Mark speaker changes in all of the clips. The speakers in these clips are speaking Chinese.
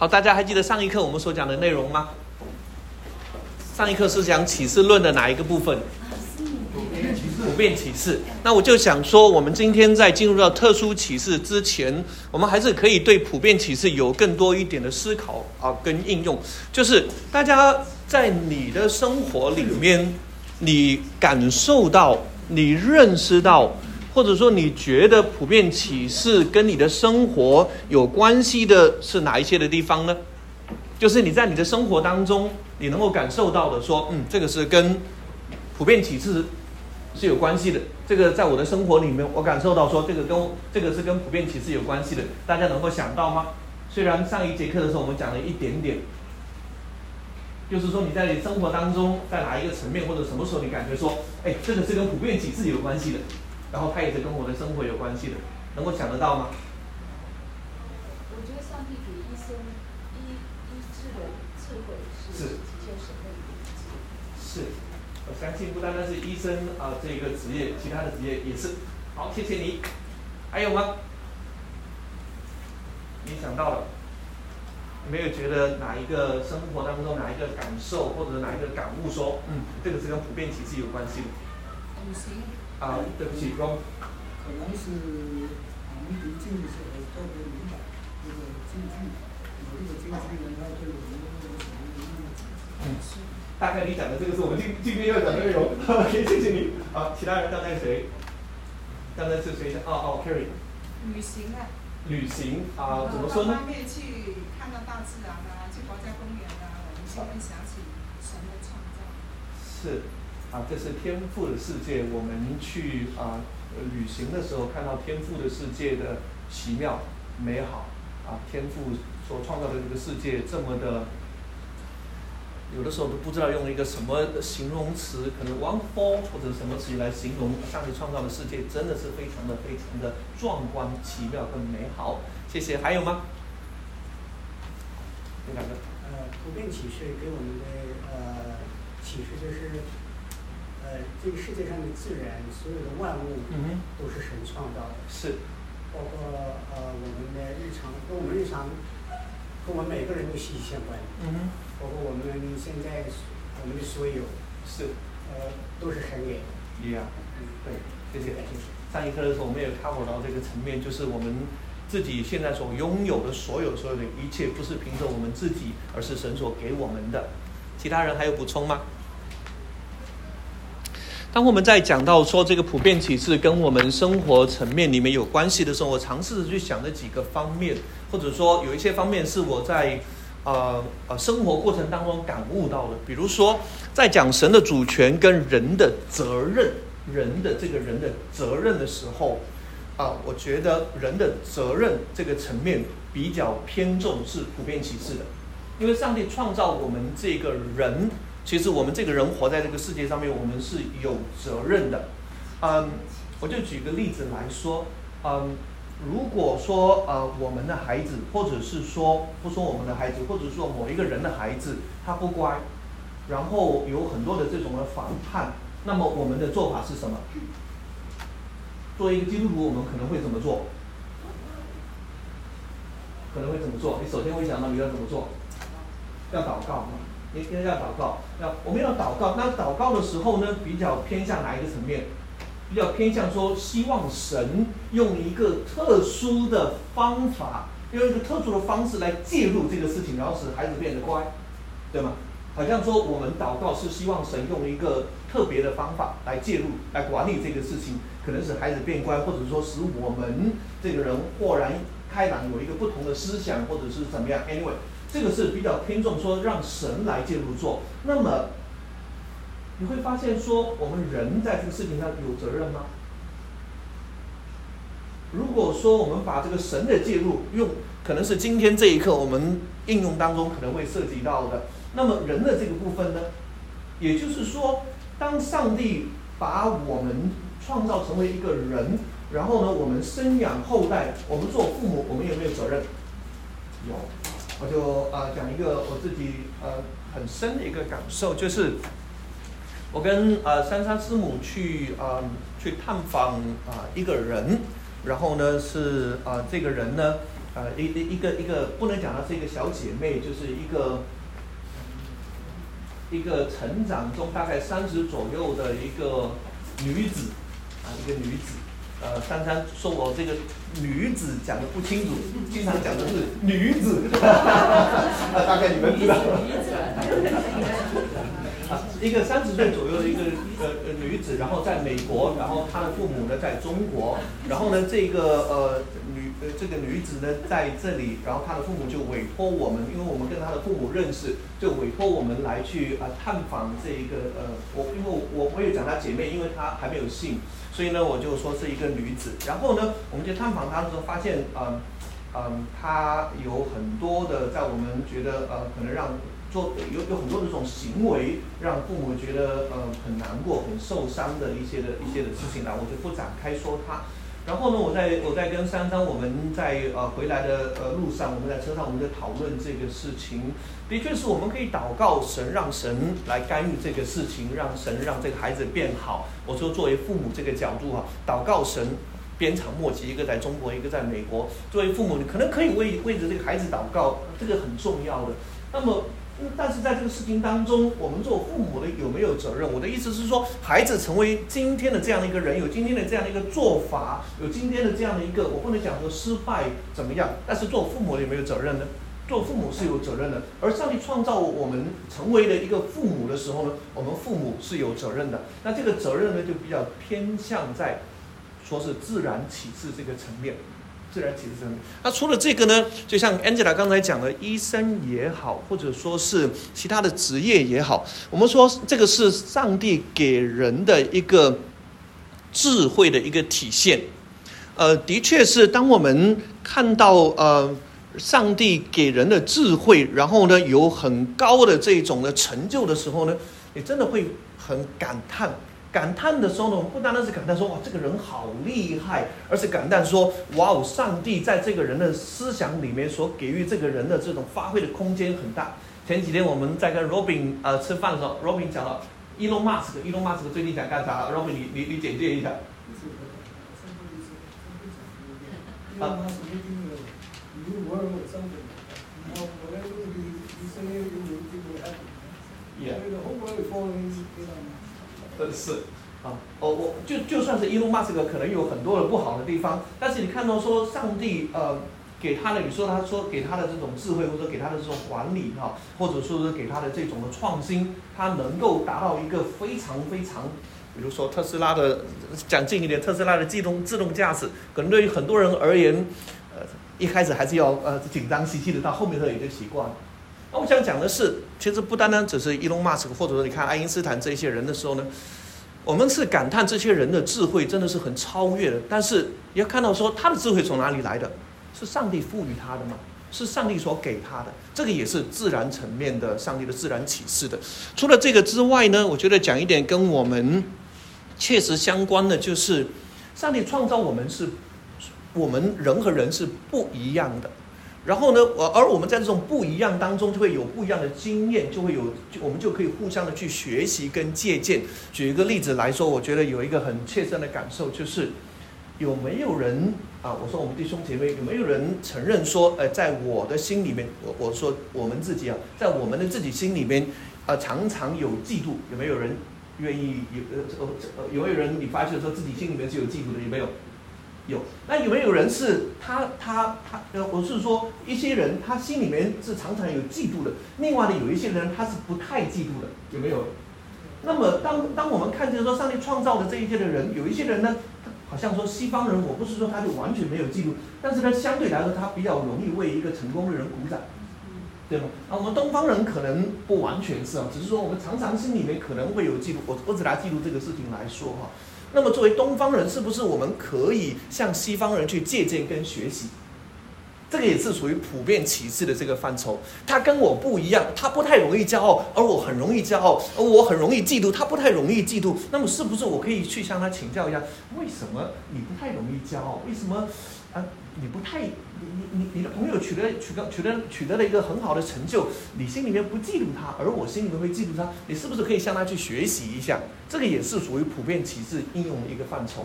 Speaker 1: 好，大家还记得上一课我们所讲的内容吗？上一课是讲启示论的哪一个部分？普遍启示。那我就想说，我们今天在进入到特殊启示之前，我们还是可以对普遍启示有更多一点的思考跟应用。就是大家在你的生活里面，你感受到、你认识到，或者说你觉得普遍启示跟你的生活有关系的是哪一些的地方呢？就是你在你的生活当中，你能够感受到的说，这个是跟普遍启示是有关系的。这个在我的生活里面，我感受到说，这个是跟普遍启示有关系的。大家能够想到吗？虽然上一节课的时候我们讲了一点点，就是说你在你生活当中，在哪一个层面或者什么时候你感觉说，这个是跟普遍启示有关系的，然后它也是跟我的生活有关系的，能够想得到吗？
Speaker 2: 我觉得上帝给医生医治的智慧是体现神的一个职业。
Speaker 1: 是，我相信不单单是医生这个职业，其他的职业也是。好，谢谢你。还有吗？你想到了？没有觉得哪一个生活当中哪一个感受或者哪一个感悟说，这个是跟普遍启示有关系的？
Speaker 3: 旅行。
Speaker 1: 对不起，Ron。
Speaker 3: 可能是我们读经的时候特别明白这个经句，有一个经句呢，它对我们的什么应用？
Speaker 1: 大概你讲的这个是我们今天要讲的内容。OK， 谢谢你。好，其他人刚才谁？刚才是谁？Carrie。
Speaker 4: 旅行啊。
Speaker 1: 旅行怎么说呢？
Speaker 4: 到外面去看到大自然啊，去国家公园啊，我们就会想起神的创造。
Speaker 1: 是这是天父的世界。我们去旅行的时候，看到天父的世界的奇妙美好天父所创造的这个世界这么的，有的时候都不知道用一个什么形容词，可能 wonderful 或者什么词来形容上帝创造的世界，真的是非常的壮观、奇妙跟美好。谢谢。还有吗？这两个。
Speaker 5: 普遍启示给我们的启示就是，这个世界上的自然所有的万物都是神创造的。
Speaker 1: 是。
Speaker 5: 包括我们的日常，跟我们日常，跟我们每个人都息息相关。包括我们现在我们的所有
Speaker 1: 是
Speaker 5: 都是神给的。
Speaker 1: 对，谢谢。上一课的时候我们也 cover 到这个层面，就是我们自己现在所拥有的所有的一切，不是凭着我们自己，而是神所给我们的。其他人还有补充吗？当我们在讲到说这个普遍启示跟我们生活层面里面有关系的时候，我尝试着去想这几个方面，或者说有一些方面是我在生活过程当中感悟到的。比如说在讲神的主权跟人的责任，人的责任的时候我觉得人的责任这个层面比较偏重是普遍启示的。因为上帝创造我们这个人，其实我们这个人活在这个世界上面，我们是有责任的。我就举个例子来说，如果说我们的孩子，或者是说不说我们的孩子，或者说某一个人的孩子他不乖，然后有很多的这种的反叛，那么我们的做法是什么？作为一个基督徒，我们可能会怎么做？你首先会想到你要怎么做？要祷告嘛，你应该要祷告。我们要祷告，那祷告的时候呢，比较偏向哪一个层面？比较偏向说，希望神用一个特殊的方法，用一个特殊的方式来介入这个事情，然后使孩子变得乖，对吗？好像说我们祷告是希望神用一个特别的方法来介入，来管理这个事情，可能使孩子变乖，或者说使我们这个人豁然开朗，有一个不同的思想，或者是怎么样。Anyway， 这个是比较偏重说让神来介入做。那么你会发现说，我们人在这个事情上有责任吗？如果说我们把这个神的介入用，可能是今天这一刻我们应用当中可能会涉及到的。那么人的这个部分呢，也就是说，当上帝把我们创造成为一个人，然后呢，我们生养后代，我们做父母，我们有没有责任？有。我就讲一个我自己很深的一个感受，就是我跟珊珊师母去探访一个人，然后呢是这个人呢一个不能讲她是一个小姐妹，就是一个成长中大概30左右的一个女子一个女子。珊珊说我这个女子讲的不清楚，经常讲的是女子，大概你们知道。一个30岁左右的一个女子，然后在美国，然后她的父母呢在中国，然后呢这个女子呢在这里，然后她的父母就委托我们，因为我们跟她的父母认识，就委托我们来去探访这一个因为我也讲她姐妹，因为她还没有信，所以呢我就说是一个女子。然后呢我们就探访她的时候发现她有很多的在我们觉得可能让有很多的这种行为，让父母觉得很难过、很受伤的一些的事情啦，我就不展开说它。然后呢，我在跟珊珊，我们在回来的路上，我们在车上，我们在讨论这个事情。的确是我们可以祷告神，让神来干预这个事情，让神让这个孩子变好。我说作为父母这个角度祷告神。鞭长莫及，一个在中国，一个在美国。作为父母，你可能可以为着这个孩子祷告，这个很重要的。那么但是在这个事情当中，我们做父母的有没有责任？我的意思是说，孩子成为今天的这样的一个人，有今天的这样的一个做法，有今天的这样的一个，我不能讲说失败怎么样，但是做父母的有没有责任呢？做父母是有责任的，而上帝创造我们成为了一个父母的时候呢，我们父母是有责任的。那这个责任呢，就比较偏向在说是自然启示这个层面。自然启示层面。那除了这个呢，就像 Angela 刚才讲的，医生也好，或者说是其他的职业也好，我们说这个是上帝给人的一个智慧的一个体现。的确是当我们看到上帝给人的智慧，然后呢有很高的这种的成就的时候呢，你真的会很感叹。感叹的时候呢，我们不单单是感叹说哇这个人好厉害，而是感叹说哇哦，上帝在这个人的思想里面所给予这个人的这种发挥的空间很大。前几天我们在跟 Robin 吃饭的时候 ，Robin 讲了 Elon Musk 最近想干啥 ？Robin 你简介一下。是我就算是 Elon Musk 可能有很多的不好的地方，但是你看到说上帝给他的，你说他说给他的这种智慧，或者给他的这种管理或者说是给他的这种的创新，他能够达到一个非常非常，比如说特斯拉的讲近一点，特斯拉的自动驾驶，可能对于很多人而言，一开始还是要紧张兮兮的，到后面也就习惯了。那我想讲的是，其实不单单只是伊隆马斯克，或者说你看爱因斯坦这些人的时候呢，我们是感叹这些人的智慧真的是很超越的，但是也要看到说他的智慧从哪里来的，是上帝赋予他的吗？是上帝所给他的，这个也是自然层面的上帝的自然启示的。除了这个之外呢，我觉得讲一点跟我们切实相关的，就是上帝创造我们是，我们人和人是不一样的。然后呢，而我们在这种不一样当中，就会有不一样的经验，我们就可以互相的去学习跟借鉴。举一个例子来说，我觉得有一个很切身的感受，就是有没有人我说我们弟兄姐妹有没有人承认说，在我的心里面，我说我们自己在我们的自己心里面常常有嫉妒，有没有人愿意有没有人你发现说自己心里面是有嫉妒的，有没有？有。那有没有人是我是说一些人他心里面是常常有嫉妒的，另外的有一些人他是不太嫉妒的，有没有？那么当我们看见说上帝创造的这一切的人，有一些人呢，好像说西方人，我不是说他就完全没有嫉妒，但是呢相对来说他比较容易为一个成功的人鼓掌，对吗？我们东方人可能不完全是只是说我们常常心里面可能会有嫉妒，我只拿嫉妒这个事情来说那么作为东方人，是不是我们可以向西方人去借鉴跟学习？这个也是属于普遍启示的这个范畴。他跟我不一样，他不太容易骄傲，而我很容易骄傲，而我很容易嫉妒，他不太容易嫉妒。那么是不是我可以去向他请教一下，为什么你不太容易骄傲？为什么你不太你的朋友取得了一个很好的成就，你心里面不嫉妒他，而我心里面会嫉妒他，你是不是可以向他去学习一下？这个也是属于普遍启示应用的一个范畴。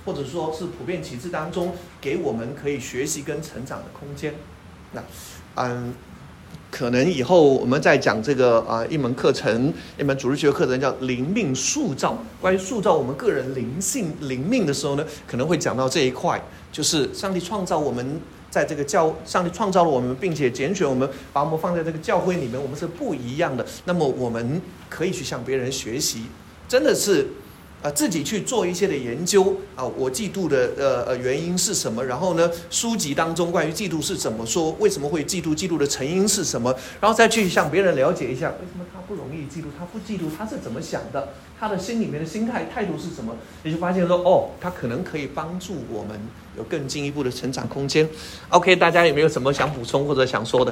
Speaker 1: 或者说是普遍启示当中给我们可以学习跟成长的空间。那可能以后我们在讲这个一门课程，一门主日学课程叫灵命塑造，关于塑造我们个人灵命的时候呢，可能会讲到这一块，就是上帝创造我们，在这个上帝创造了我们，并且拣选我们，把我们放在这个教会里面，我们是不一样的。那么我们可以去向别人学习，真的是自己去做一些的研究我嫉妒的原因是什么？然后呢，书籍当中关于嫉妒是怎么说？为什么会嫉妒？嫉妒的成因是什么？然后再去向别人了解一下，为什么他不容易嫉妒？他不嫉妒，他是怎么想的？他的心里面的心态度是什么？你就发现说，他可能可以帮助我们有更进一步的成长空间。OK， 大家有没有什么想补充或者想说的？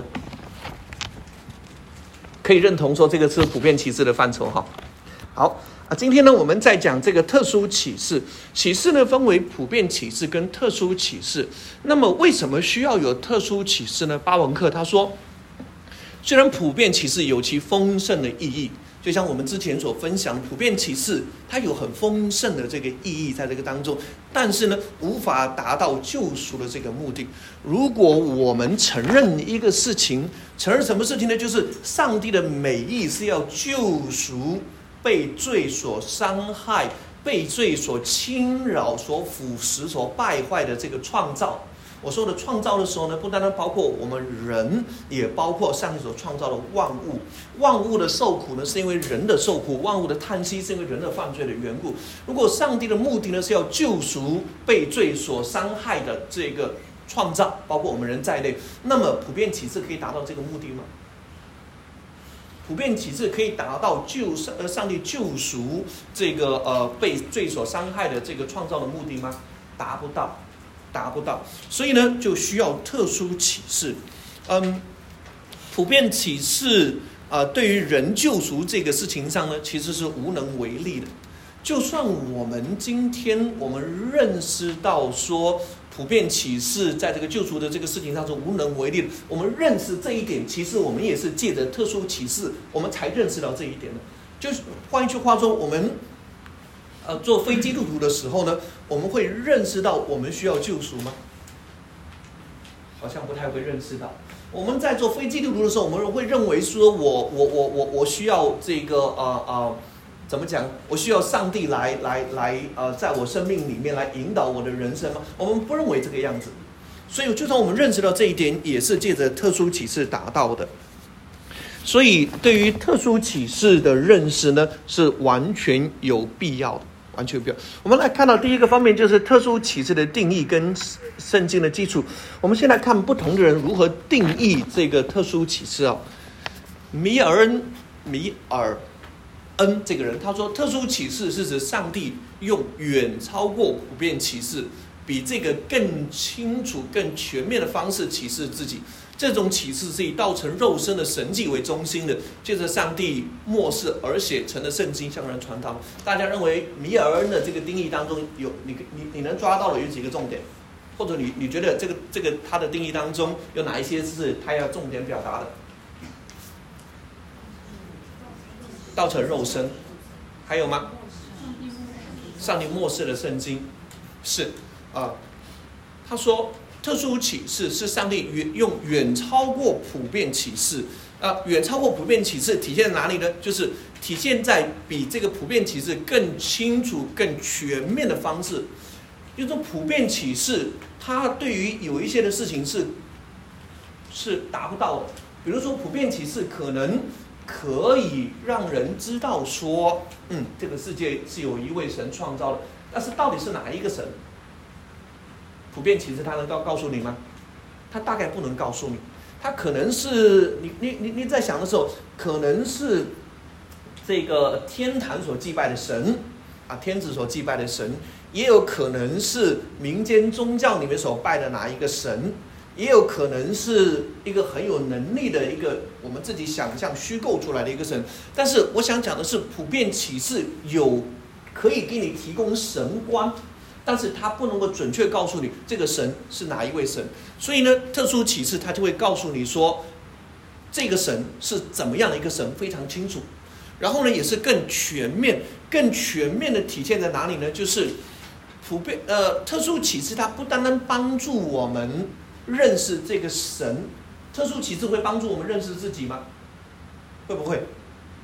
Speaker 1: 可以认同说这个是普遍启示的范畴哈。好。今天呢，我们在讲这个特殊启示。启示呢，分为普遍启示跟特殊启示。那么，为什么需要有特殊启示呢？巴文克他说，虽然普遍启示有其丰盛的意义，就像我们之前所分享的，普遍启示它有很丰盛的这个意义在这个当中，但是呢，无法达到救赎的这个目的。如果我们承认一个事情，承认什么事情呢？就是上帝的美意是要救赎被罪所伤害、被罪所侵扰、所腐蚀、所败坏的这个创造。我说的创造的时候呢，不单单包括我们人，也包括上帝所创造的万物。万物的受苦呢，是因为人的受苦；万物的叹息，是因为人的犯罪的缘故。如果上帝的目的呢，是要救赎被罪所伤害的这个创造，包括我们人在内，那么普遍启示可以达到这个目的吗？普遍启示可以达到上帝救赎这个被罪所伤害的这个创造的目的吗？达不到。所以呢，就需要特殊启示。普遍启示对于人救赎这个事情上呢，其实是无能为力的。就算我们今天我们认识到说，普遍启示在这个救赎的这个事情上是无能为力的，我们认识这一点，其实我们也是借着特殊启示，我们才认识到这一点的。就是换一句话说，我们做非基督徒的时候呢，我们会认识到我们需要救赎吗？好像不太会认识到。我们在做非基督徒的时候，我们会认为说我需要这个怎么讲？我需要上帝来在我生命里面来引导我的人生吗？我们不认为这个样子。所以就算我们认识到这一点，也是借着特殊启示达到的。所以对于特殊启示的认识呢，是完全有必要的，完全有必要。我们来看到第一个方面，就是特殊启示的定义跟圣经的基础。我们先来看不同的人如何定义这个特殊启示米尔恩这个人他说，特殊启示是指上帝用远超过普遍启示，比这个更清楚更全面的方式启示自己。这种启示是以道成肉身的神迹为中心的，借着上帝默示而写成的圣经向人传达。大家认为米尔恩的这个定义当中有你能抓到的有几个重点，或者你觉得这个他的定义当中有哪一些是他要重点表达的？道成肉身，还有吗？上帝默示的圣经是他说特殊启示是上帝用远超过普遍启示远超过普遍启示体现在哪里呢？就是体现在比这个普遍启示更清楚更全面的方式。就是说普遍启示它对于有一些的事情是达不到的。比如说普遍启示可能可以让人知道说这个世界是有一位神创造的，但是到底是哪一个神？普遍启示他能告诉你吗？他大概不能告诉你。他可能是你在想的时候，可能是这个天坛所祭拜的神天子所祭拜的神，也有可能是民间宗教里面所拜的哪一个神，也有可能是一个很有能力的一个我们自己想象虚构出来的一个神。但是我想讲的是，普遍启示可以给你提供神观，但是它不能够准确告诉你这个神是哪一位神。所以呢，特殊启示它就会告诉你说这个神是怎么样的一个神，非常清楚。然后呢，也是更全面的体现在哪里呢？就是特殊启示它不单单帮助我们认识这个神，特殊启示会帮助我们认识自己吗？会不会？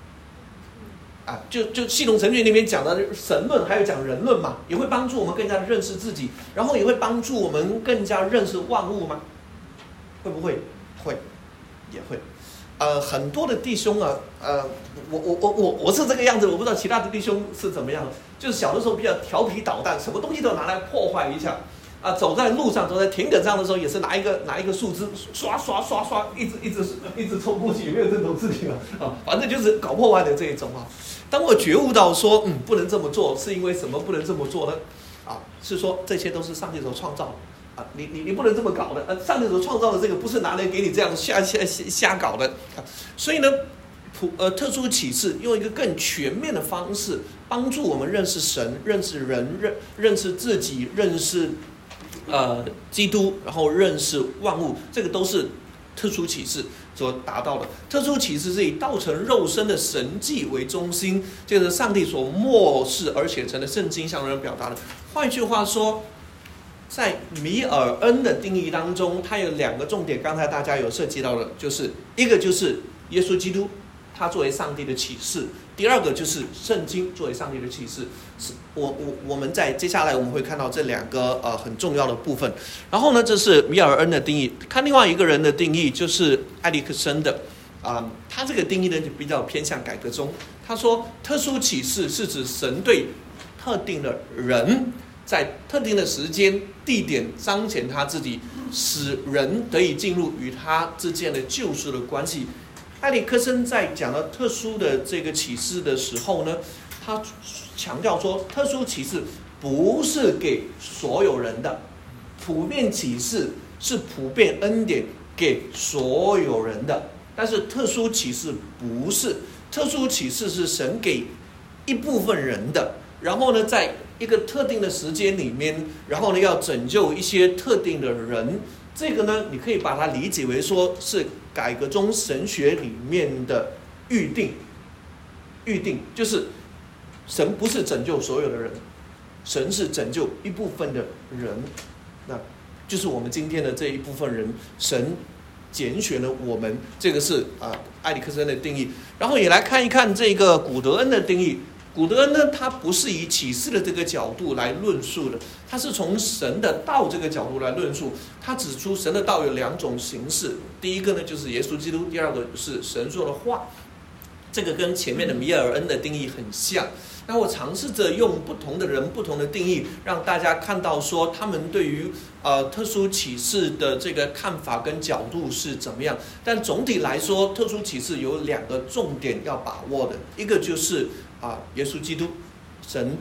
Speaker 1: 就系统神学里面讲的神论，还有讲人论嘛，也会帮助我们更加的认识自己，然后也会帮助我们更加认识万物吗？会不会？会，也会。很多的弟兄啊，我是这个样子，我不知道其他的弟兄是怎么样。就是小的时候比较调皮捣蛋，什么东西都拿来破坏一下。走在路上，走在田埂上的时候，也是拿一个树枝，刷，一直冲过去，有没有这种事情啊？反正就是搞破坏的这一种啊。当我觉悟到说，不能这么做，是因为什么不能这么做呢？是说这些都是上帝所创造的你不能这么搞的。上帝所创造的这个不是拿来给你这样瞎搞的。所以呢，特殊启示用一个更全面的方式，帮助我们认识神、认识人、认识自己、认识基督，然后认识万物，这个都是特殊启示所达到的。特殊启示是以道成肉身的神迹为中心，这个是上帝所默示而写成的圣经向人表达的。换句话说，在米尔恩的定义当中，它有2个重点，刚才大家有涉及到的，就是一个就是耶稣基督，他作为上帝的启示；第二个就是圣经作为上帝的启示。我们在接下来我们会看到这2个很重要的部分。然后呢，这是米尔恩的定义。看另外一个人的定义，就是埃里克森的。他这个定义呢就比较偏向改革宗。他说，特殊启示是指神对特定的人，在特定的时间、地点彰显他自己，使人得以进入与他之间的救赎的关系。埃里克森在讲到特殊的这个启示的时候呢，他强调说，特殊启示不是给所有人的，普遍启示是普遍恩典给所有人的，但是特殊启示不是，特殊启示是神给一部分人的，然后呢，在一个特定的时间里面，然后呢，要拯救一些特定的人。这个呢，你可以把它理解为说是改革宗神学里面的预定就是神不是拯救所有的人，神是拯救一部分的人，那就是我们今天的这一部分人，神拣选了我们，这个是埃里克森的定义。然后也来看一看这个古德恩的定义。古德恩呢，他不是以启示的这个角度来论述的，他是从神的道这个角度来论述。他指出神的道有2种形式，第一个呢就是耶稣基督，第二个是神说的话。这个跟前面的米尔恩的定义很像。那我尝试着用不同的人不同的定义，让大家看到说他们对于特殊启示的这个看法跟角度是怎么样。但总体来说，特殊启示有2个重点要把握的，一个就是耶稣基督，神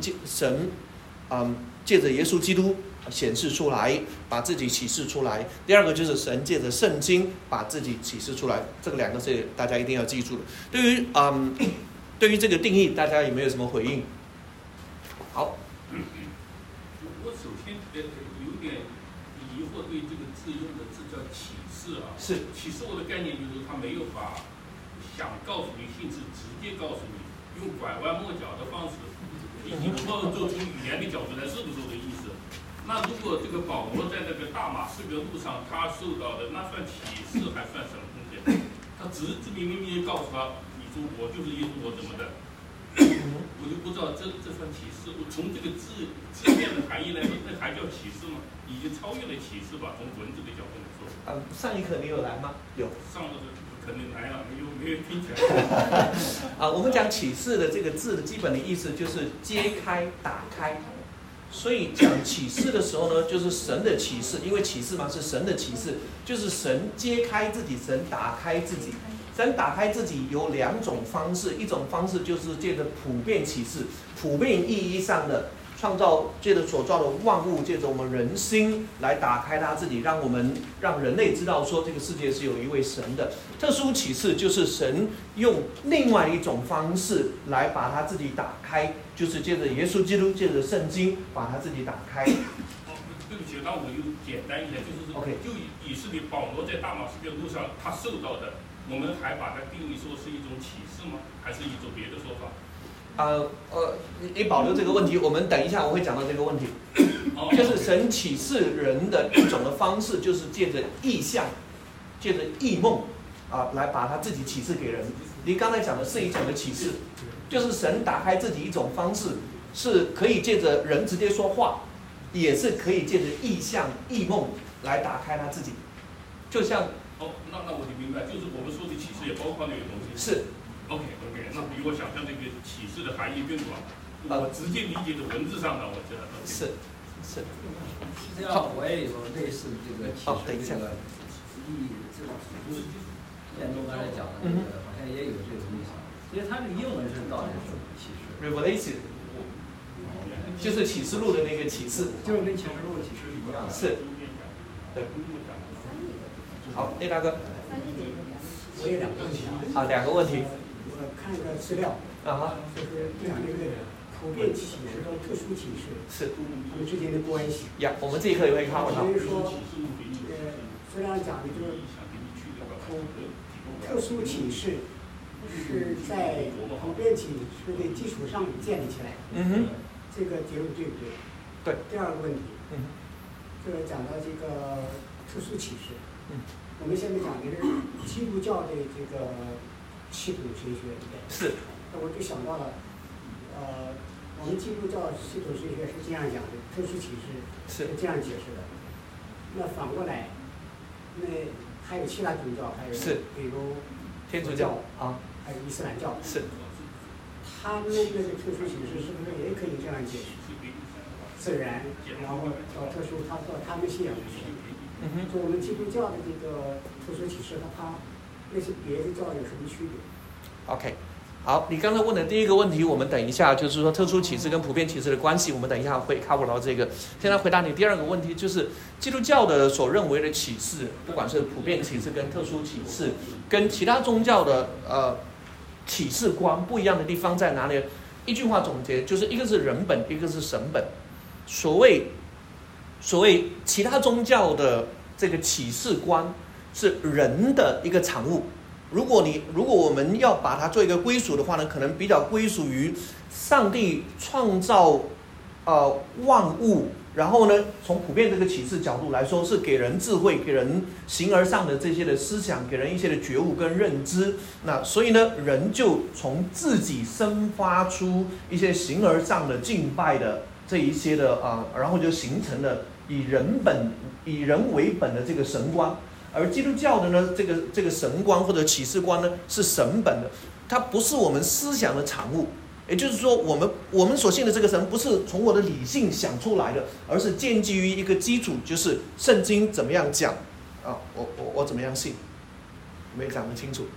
Speaker 1: 借着耶稣基督显示出来，把自己启示出来。第二个就是神借着圣经把自己启示出来。这个2个是大家一定要记住的。对于这个定义，大家有没有什么回应？好。
Speaker 6: 我首先有点疑惑，对这个字用的字叫启示啊。
Speaker 1: 是。
Speaker 6: 启示我的概念就是他没有把想告诉你性质直接告诉你，用拐弯抹角的方式，以及不做出语言的角度来，是不是我的意思？那如果这个保罗在那个大马士革路上他受到的，那算启示还算什么东西？他只明告诉他，你说我就是耶稣，我怎么的？我就不知道这算启示。我从这个字面的含义来说，那还叫启示吗？已经超越了启示吧？从文字的角度来说。
Speaker 1: 上一课你有来吗？有。
Speaker 6: 上了可能来了，没有听起来。
Speaker 1: 我们讲启示的这个字的基本的意思就是揭开、打开。所以讲启示的时候呢，就是神的启示，因为启示嘛是神的启示，就是神揭开自己，神打开自己。神打开自己有2种方式，一种方式就是借着普遍启示，普遍意义上的创造，借着所造的万物，借着我们人心来打开他自己，让人类知道说这个世界是有一位神的。特殊启示就是神用另外一种方式来把他自己打开，就是借着耶稣基督，借着圣经把他自己打开。
Speaker 6: 对不起，那我就简单一点，就是说，就以色列保罗在大马士革路上他受到的，我们还把它定义说是一种启示吗？还是一种别的说法？
Speaker 1: 你保留这个问题，我们等一下我会讲到这个问题。就是神启示人的一种的方式，就是借着意象，借着异梦来把他自己启示给人。你刚才讲的是一种的启示，就是神打开自己一种方式，是可以借着人直接说话，也是可以借着意象、异梦来打开他自己。就像
Speaker 6: 那我就明白，就是我们说的启示也包括那个东西。
Speaker 1: 是。
Speaker 6: OK， 那比我想象这个启示的含义更广。我直接理解的文字上的，我觉得
Speaker 1: 是。
Speaker 7: 是这样，我也有类似这个启示这个意这种组织。建中刚才讲的这个，好像也有这种意思。因为它这个英文是到底是什么启示
Speaker 1: ？Revelation， 就是启示录的那个启示，
Speaker 7: 就是跟启示录的启示一样的。
Speaker 1: 是。对。好，那大哥。
Speaker 5: 我有两个问题
Speaker 1: 啊。两个问题。
Speaker 5: 我看一个资料。就是讲这个普遍启示和特殊启示
Speaker 1: 是
Speaker 5: 它们之间的关系。
Speaker 1: 呀，我们这一课也会看到。
Speaker 5: 所以说，虽然讲的就是特殊启示是在普遍启示的基础上建立起来的。这个结论对不对？
Speaker 1: 对。
Speaker 5: 第二个问题，这个讲到这个特殊启示，我们现在讲的是基督教的这个系统神学里面。
Speaker 1: 是。
Speaker 5: 那我就想到了，我们基督教系统神学是这样讲的，特殊启示是这样解释的。那反过来，那还有其他宗教，还有比如
Speaker 1: 天主教
Speaker 5: 还有伊斯兰教，
Speaker 1: 是。
Speaker 5: 他们那个特殊启示是不是也可以这样解释？自然，然后到特殊，到他们信仰的神。就我们基督教的这个特殊启示和他那些别的教有什么区别
Speaker 1: ？OK。好，你刚才问的第一个问题，我们等一下就是说特殊启示跟普遍启示的关系，我们等一下会 cover 到这个。现在回答你第二个问题，就是基督教的所认为的启示，不管是普遍启示跟特殊启示，跟其他宗教的启示观不一样的地方在哪里？一句话总结，就是一个是人本，一个是神本。所谓其他宗教的这个启示观是人的一个产物。如果我们要把它做一个归属的话呢，可能比较归属于上帝创造万物，然后呢，从普遍这个启示角度来说，是给人智慧，给人形而上的这些的思想，给人一些的觉悟跟认知。那所以呢，人就从自己生发出一些形而上的敬拜的这一些的然后就形成了以人为本的这个神观。而基督教的呢，这个神观或者启示观呢，是神本的，它不是我们思想的产物。也就是说，我们所信的这个神不是从我的理性想出来的，而是建基于一个基础，就是圣经怎么样讲我怎么样信，没讲得清楚。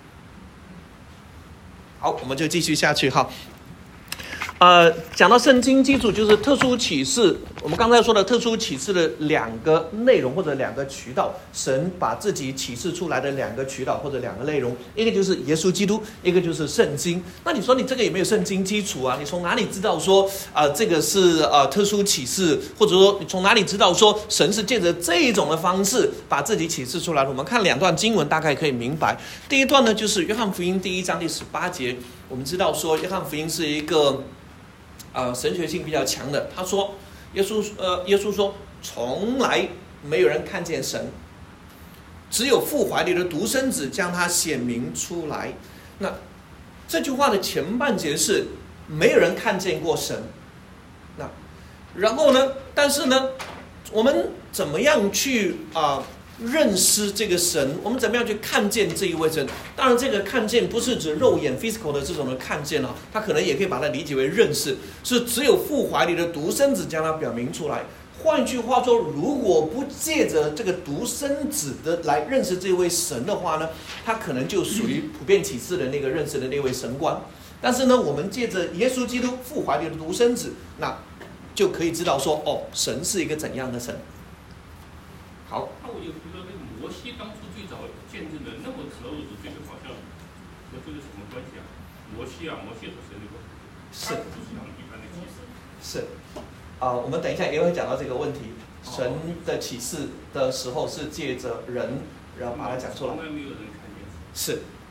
Speaker 1: 好，我们就继续下去哈。讲到圣经基础，就是特殊启示。我们刚才说的特殊启示的两个内容或者两个渠道，神把自己启示出来的两个渠道或者两个内容，一个就是耶稣基督，一个就是圣经。那你说你这个有没有圣经基础啊？你从哪里知道说这个是特殊启示，或者说你从哪里知道说神是借着这一种的方式把自己启示出来的？我们看两段经文大概可以明白。第一段呢，就是约翰福音第1章第18节。我们知道说约翰福音是一个神学性比较强的。他说耶稣说从来没有人看见神，只有父怀里的独生子将他显明出来。那这句话的前半节是没有人看见过神。那然后呢，但是呢，我们怎么样去认识这个神？我们怎么样去看见这一位神？当然这个看见不是指肉眼 physical 的这种的看见啊，他可能也可以把它理解为认识，是只有父怀里的独生子将它表明出来。换句话说，如果不借着这个独生子的来认识这位神的话呢，他可能就属于普遍启示的那个认识的那位神观。但是呢，我们借着耶稣基督父怀里的独生子，那就可以知道说神是一个怎样的神。好，
Speaker 6: 那我就觉得那个摩西当初最早见证的那么可恶的这个好像和这个什么关系啊？摩西和神的关系，是不是他们一般的启示？
Speaker 1: 是，我们等一下也会讲到这个问题。神的启示的时候是借着人，然后把它讲出来。
Speaker 6: 从来没有人看见。
Speaker 1: 是，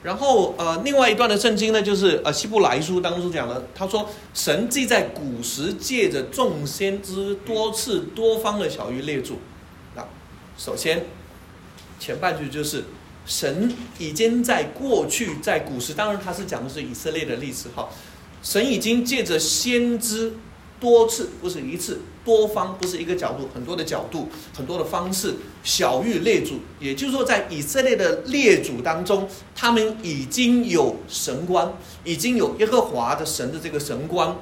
Speaker 1: 然后另外一段的圣经呢，就是希伯来书当中讲的，他说神既在古时借着众先知多次多方的晓谕列祖。首先前半句就是神已经在过去在古时，当然他是讲的是以色列的历史，神已经借着先知多次，不是一次，多方，不是一个角度，很多的角度，很多的方式晓谕列祖。也就是说在以色列的列祖当中，他们已经有神观，已经有耶和华的神的这个神观。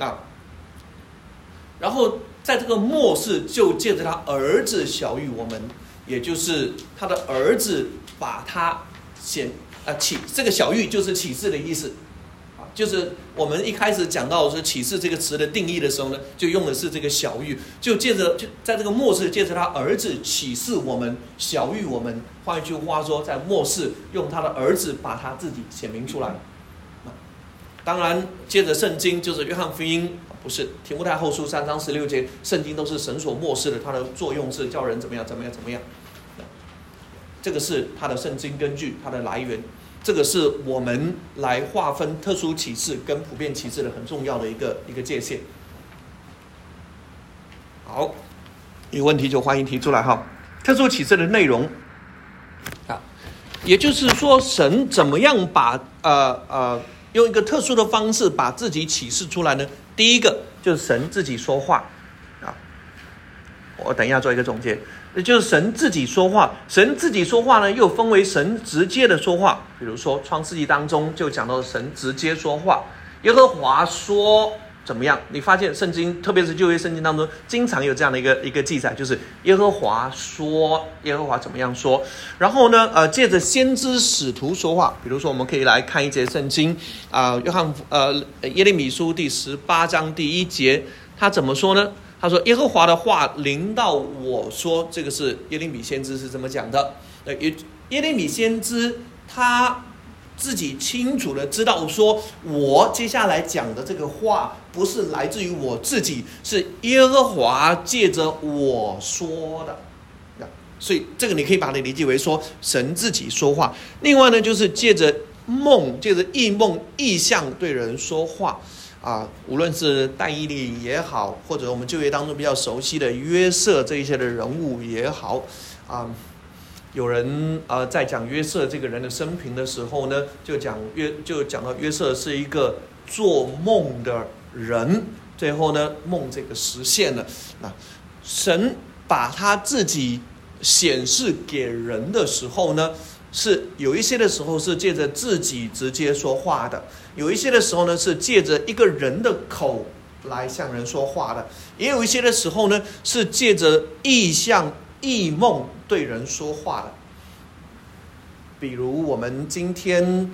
Speaker 1: 然后在这个末世就借着他儿子晓谕我们，也就是他的儿子把他这个晓谕就是启示的意思，就是我们一开始讲到是启示这个词的定义的时候呢，就用的是这个晓谕，就在这个末世借着他儿子启示我们，晓谕我们。换一句话说，在末世用他的儿子把他自己显明出来。当然接着圣经就是约翰福音，不是提摩太后书3章16节，圣经都是神所默示的，它的作用是叫人怎么样。这个是它的圣经根据，它的来源。这个是我们来划分特殊启示跟普遍启示的很重要的一个界限。好，有问题就欢迎提出来哈。特殊启示的内容也就是说神怎么样把用一个特殊的方式把自己启示出来呢？第一个就是神自己说话我等一下做一个总结，就是神自己说话。神自己说话呢，又分为神直接的说话，比如说创世纪当中就讲到神直接说话，耶和华说怎么样？你发现圣经，特别是旧约圣经当中，经常有这样的一个记载，就是耶和华说，耶和华怎么样说。然后呢，借着先知使徒说话，比如说我们可以来看一节圣经耶利米书第18章第1节，他怎么说呢？他说耶和华的话临到我说，这个是耶利米先知是这么讲的。耶利米先知他自己清楚的知道说，我接下来讲的这个话不是来自于我自己，是耶和华借着我说的。所以这个你可以把它理解为说神自己说话。另外呢，就是借着梦，借着异梦异象对人说话无论是但以理也好，或者我们旧约当中比较熟悉的约瑟这一些的人物也好有人在讲约瑟这个人的生平的时候呢，就讲到约瑟是一个做梦的人，最后呢梦这个实现了。神把他自己显示给人的时候呢，是有一些的时候是借着自己直接说话的，有一些的时候呢是借着一个人的口来向人说话的，也有一些的时候呢是借着异象异梦对人说话的。比如我们今天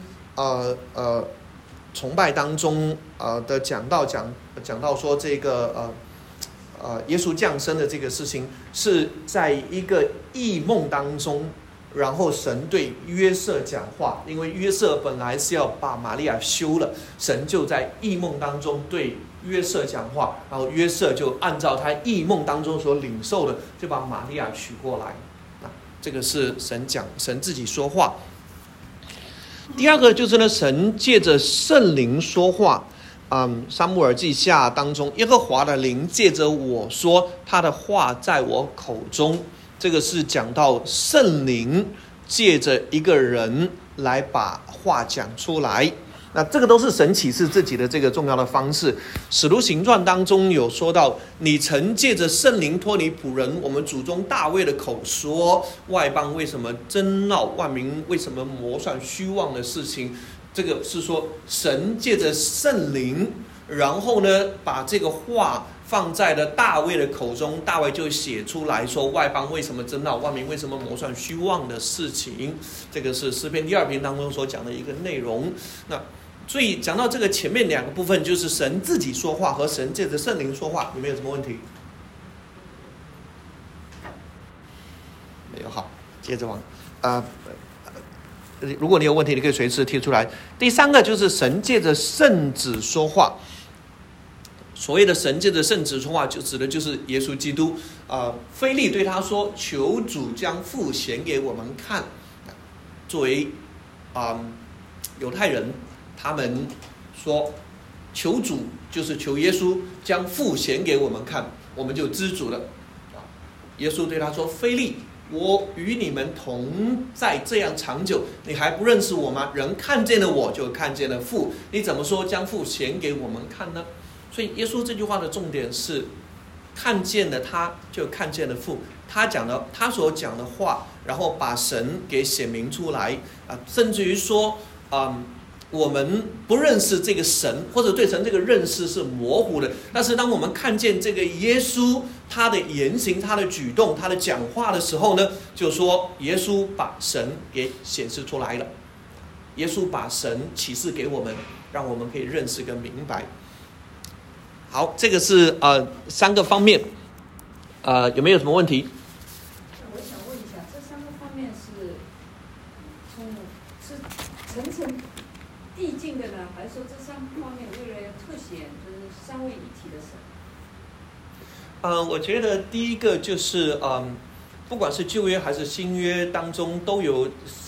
Speaker 1: 崇拜当中的讲到说这个耶稣降生的这个事情是在一个异梦当中，然后神对约瑟讲话，因为约瑟本来是要把玛利亚休了，神就在异梦当中对约瑟讲话，然后约瑟就按照他异梦当中所领受的，就把玛利亚娶过来。这个是神自己说话。第二个就是呢，神借着圣灵说话。撒母耳记下当中，耶和华的灵借着我说，他的话在我口中。这个是讲到圣灵借着一个人来把话讲出来。那这个都是神启示自己的这个重要的方式。使徒行传当中有说到，你曾借着圣灵托你仆人我们祖宗大卫的口说，外邦为什么争闹，万民为什么谋算虚妄的事情。这个是说神借着圣灵，然后呢把这个话放在了大卫的口中，大卫就写出来说，外邦为什么争闹，万民为什么谋算虚妄的事情。这个是诗篇第2篇当中所讲的一个内容。那所以讲到这个前面两个部分，就是神自己说话和神借着圣灵说话，有没有什么问题？没有。好，接着往如果你有问题，你可以随时提出来。第三个就是神借着圣子说话。所谓的神借着圣子说话，就指的就是耶稣基督。腓利对他说，求主将父显给我们看，作为犹太人他们说求主就是求耶稣将父显给我们看，我们就知足了。耶稣对他说：腓利，我与你们同在这样长久，你还不认识我吗？人看见了我就看见了父，你怎么说将父显给我们看呢？所以耶稣这句话的重点是看见了他就看见了父，他所讲的话，然后把神给显明出来甚至于说我们不认识这个神，或者对神这个认识是模糊的，但是当我们看见这个耶稣他的言行、他的举动、他的讲话的时候呢，就说耶稣把神给显示出来了，耶稣把神启示给我们，让我们可以认识跟明白。好，这个是3个方面，有没有什么问题？
Speaker 2: 我想问一下，这3个方面是层层递进的呢，还是说这3方面为了凸显就是3位一体的神？
Speaker 1: 我觉得第一个就是不管是旧约还是新约当中，都有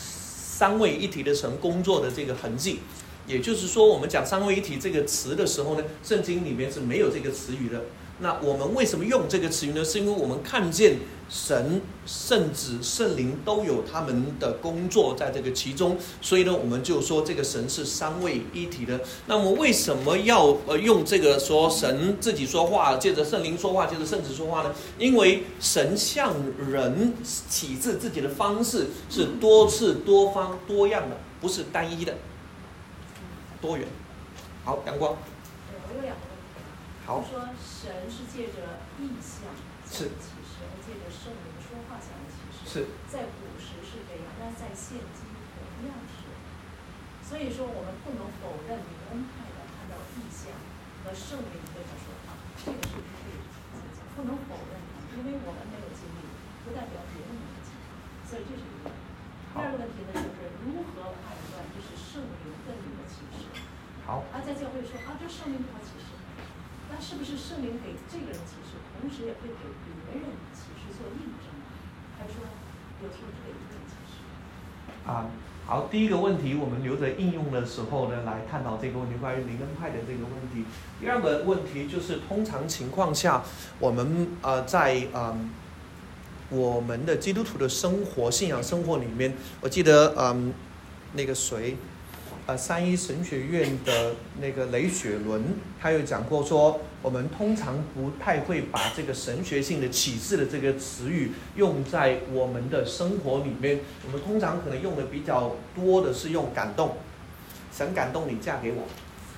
Speaker 1: 3位一体的神工作的这个痕迹。也就是说，我们讲3位一体这个词的时候呢，圣经里面是没有这个词语的。那我们为什么用这个词语呢？是因为我们看见神、圣子、圣灵都有他们的工作在这个其中，所以呢，我们就说这个神是3位一体的。那么为什么要用这个说神自己说话，接着圣灵说话，接着圣子说话呢？因为神向人启示自己的方式是多次、多方、多样的，不是单一的。多元。好，阳光。
Speaker 2: 我有2个问题。
Speaker 1: 好。
Speaker 2: 说神是借着意象向你启示，而借着圣灵说话向你启示。
Speaker 1: 是。
Speaker 2: 在古时是这样，但在现今同样是。所以说，我们不能否认灵恩派的看到意象和圣灵对他说话，这个是不能否认的，因为我们没有经历，不代表别人没有经历，所以这是一个问题。第2个问题呢，就是如何判断这是圣灵跟你的启示？
Speaker 1: 好。
Speaker 2: 在教会说这圣灵给他启示，那是不是圣灵给这个人启示，同时也会给别人启示做印证？还是说有时候只给一个人启示？
Speaker 1: 好，第一个问题我们留着应用的时候呢来探讨这个问题，关于灵恩派的这个问题。第2个问题就是通常情况下，我们在我们的基督徒的生活、信仰生活里面，我记得那个谁，3一神学院的那个雷雪伦，他有讲过说，我们通常不太会把这个神学性的启示的这个词语用在我们的生活里面，我们通常可能用的比较多的是用感动，神感动你嫁给我，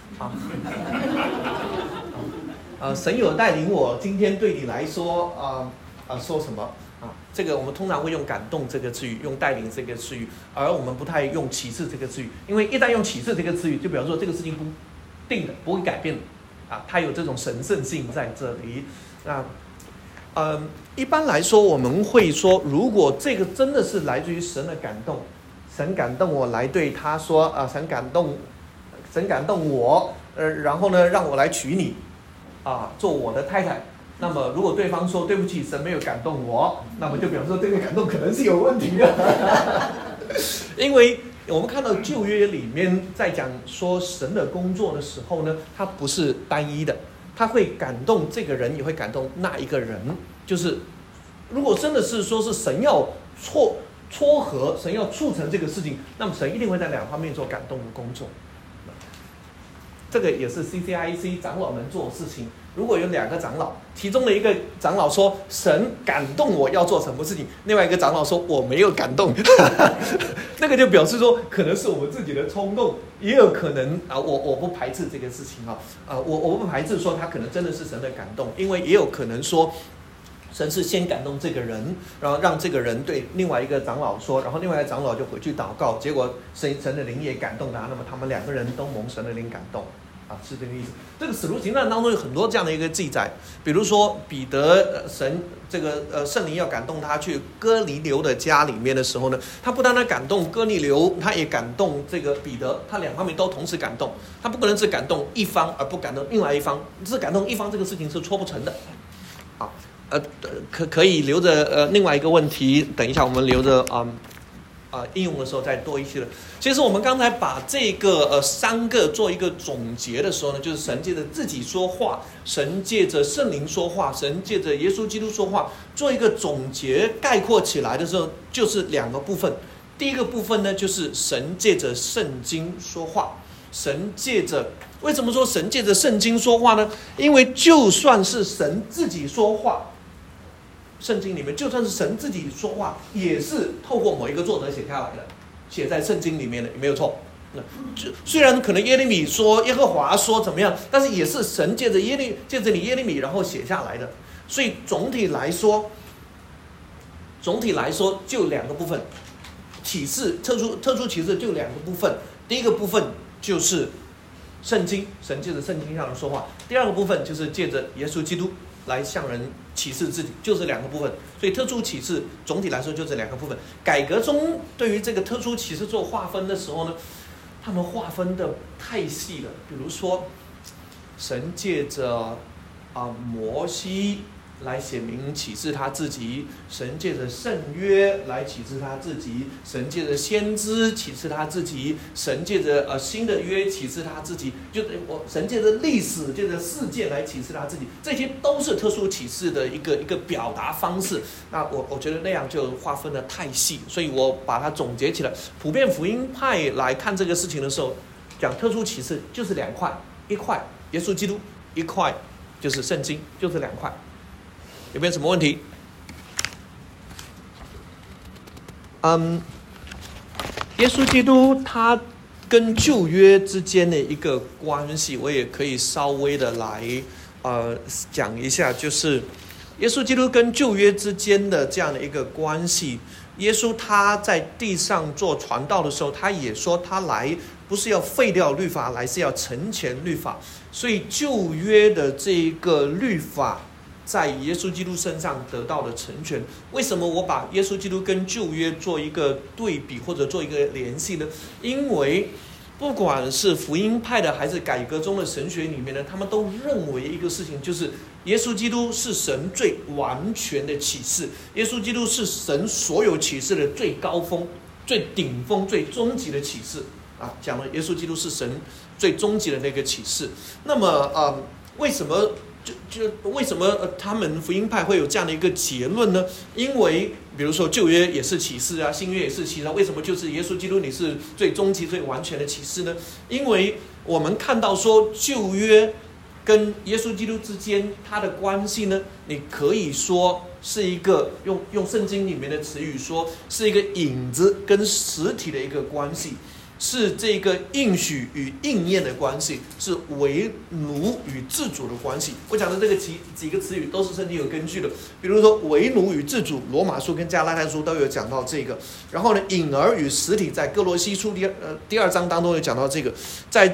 Speaker 1: 神有带领我，今天对你来说说什么？这个我们通常会用感动这个词语，用带领这个词语，而我们不太用启示这个词语，因为一旦用启示这个词语，就表示说这个事情不定的，不会改变它有这种神圣性在这里。一般来说我们会说，如果这个真的是来自于神的感动，神感动我来对他说神感动我，然后呢让我来娶你做我的太太。那么如果对方说对不起，神没有感动我，那么就表示说这个感动可能是有问题的。因为我们看到旧约里面在讲说神的工作的时候呢，它不是单一的，它会感动这个人，也会感动那一个人。就是如果真的是说是神要撮合，神要促成这个事情，那么神一定会在2方面做感动的工作。这个也是 CCIC 长老们做的事情。如果有2个长老，其中的一个长老说神感动我要做什么事情，另外一个长老说我没有感动，那个就表示说可能是我们自己的冲动，也有可能我不排斥这个事情我不排斥说他可能真的是神的感动，因为也有可能说神是先感动这个人，然后让这个人对另外一个长老说，然后另外一个长老就回去祷告，结果神的灵也感动他，那么他们2个人都蒙神的灵感动是这个意思。这个使徒行传当中有很多这样的一个记载，比如说彼得神这个圣灵要感动他去哥尼流的家里面的时候呢，他不单单感动哥尼流，他也感动这个彼得，他2方面都同时感动，他不可能只感动一方而不感动另外一方，只感动一方这个事情是戳不成的。可以留着另外一个问题，等一下我们留着应用的时候再多一些的。其实我们刚才把这个3个做一个总结的时候呢，就是神借着自己说话，神借着圣灵说话，神借着耶稣基督说话，做一个总结概括起来的时候，就是2个部分。第一个部分呢，就是神借着圣经说话。神借着，为什么说神借着圣经说话呢？因为就算是神自己说话，圣经里面就算是神自己说话，也是透过某一个作者写下来的，写在圣经里面的，也没有错。虽然可能耶利米说耶和华说怎么样，但是也是神借着你耶利米然后写下来的。所以总体来说就2个部分，启示特殊启示就2个部分。第一个部分就是圣经，神借着圣经向人说话；第2个部分就是借着耶稣基督来向人启示自己，就是2个部分。所以特殊启示总体来说就是2个部分。改革中对于这个特殊启示做划分的时候呢，他们划分的太细了。比如说，神借着摩西来显明启示他自己，神借着圣约来启示他自己，神借着先知启示他自己，神借着新的约启示他自己，神借着历史借着事件来启示他自己，这些都是特殊启示的一个表达方式。那我觉得那样就划分的太细，所以我把它总结起来。普遍福音派来看这个事情的时候，讲特殊启示就是2块，一块耶稣基督，一块就是圣经，就是2块。有没有什么问题？耶稣基督他跟旧约之间的一个关系，我也可以稍微的来讲一下，就是耶稣基督跟旧约之间的这样的一个关系。耶稣他在地上做传道的时候，他也说他来不是要废掉律法，来是要成全律法。所以旧约的这一个律法在耶稣基督身上得到了成全。为什么我把耶稣基督跟旧约做一个对比或者做一个联系呢？因为不管是福音派的还是改革中的神学里面呢，他们都认为一个事情，就是耶稣基督是神最完全的启示，耶稣基督是神所有启示的最高峰、最顶峰、最终极的启示讲了耶稣基督是神最终极的那个启示。那么为什么为什么他们福音派会有这样的一个结论呢？因为比如说旧约也是启示啊，新约也是启示，为什么就是耶稣基督你是最终极最完全的启示呢？因为我们看到说旧约跟耶稣基督之间它的关系呢，你可以说是一个用圣经里面的词语说是一个影子跟实体的一个关系，是这个应许与应验的关系，是为奴与自主的关系。我讲的这个几个词语都是圣经有根据的，比如说为奴与自主，罗马书跟加拉太书都有讲到这个。然后呢，影儿与实体，在哥罗西书第2章当中有讲到这个。在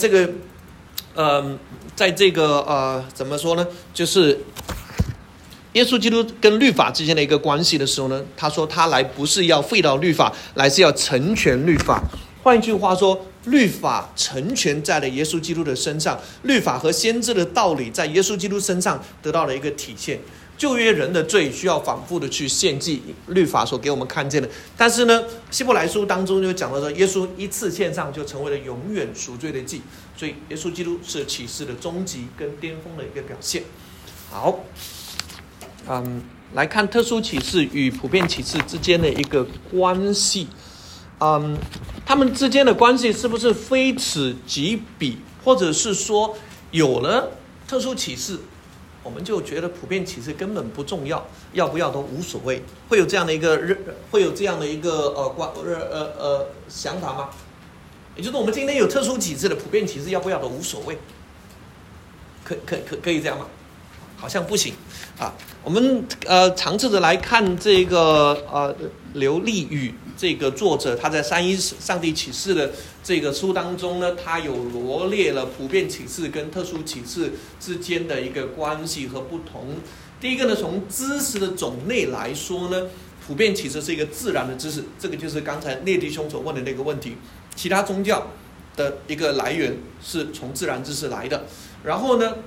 Speaker 1: 这个怎么说呢？就是耶稣基督跟律法之间的一个关系的时候呢，他说他来不是要废掉律法，来是要成全律法。换一句话说，律法成全在了耶稣基督的身上，律法和先知的道理在耶稣基督身上得到了一个体现。旧约人的罪需要反复的去献祭，律法所给我们看见的。但是呢，希伯来书当中就讲到说，耶稣一次献上就成为了永远赎罪的祭，所以耶稣基督是启示的终极跟巅峰的一个表现。好，来看特殊启示与普遍启示之间的一个关系。他们之间的关系是不是非此即彼，或者是说有了特殊启示，我们就觉得普遍启示根本不重要，要不要都无所谓？会有这样的一个想法吗？也就是我们今天有特殊启示的普遍启示，要不要都无所谓？可以这样吗？好像不行啊。我们尝试着来看这个刘立宇这个作者，他在三一上帝启示的这个书当中呢，他有罗列了普遍启示跟特殊启示之间的一个关系和不同。第一个呢，从知识的种类来说呢，普遍启示是一个自然的知识，这个就是刚才列弟兄所问的那个问题。其他宗教的一个来源是从自然知识来的，然后呢，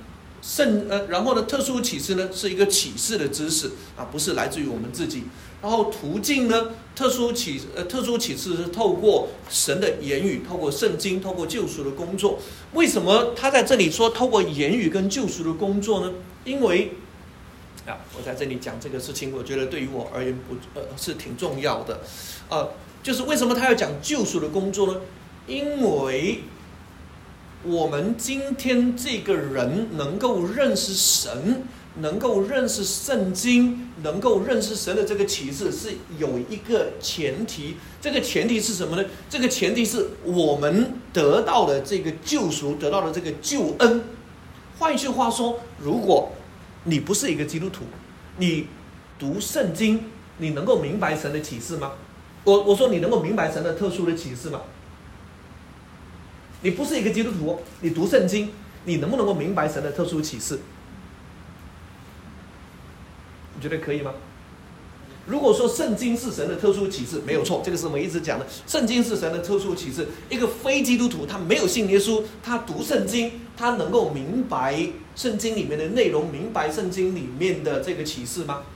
Speaker 1: 然后呢，特殊启示呢是一个启示的知识啊，不是来自于我们自己。然后途径呢，特殊启示是透过神的言语，透过圣经，透过救赎的工作。为什么他在这里说透过言语跟救赎的工作呢？因为我在这里讲这个事情，我觉得对于我而言是挺重要的。就是为什么他要讲救赎的工作呢？因为我们今天这个人能够认识神，能够认识圣经，能够认识神的这个启示，是有一个前提。这个前提是什么呢？这个前提是我们得到的这个救赎，得到的这个救恩。换一句话说，如果你不是一个基督徒，你读圣经，你能够明白神的启示吗？我说你能够明白神的特殊的启示吗？你不是一个基督徒，你读圣经，你能不能够明白神的特殊启示？你觉得可以吗？如果说圣经是神的特殊启示，没有错，这个是我们一直讲的，圣经是神的特殊启示。一个非基督徒，他没有信耶稣，他读圣经，他能够明白圣经里面的内容，明白圣经里面的这个启示吗？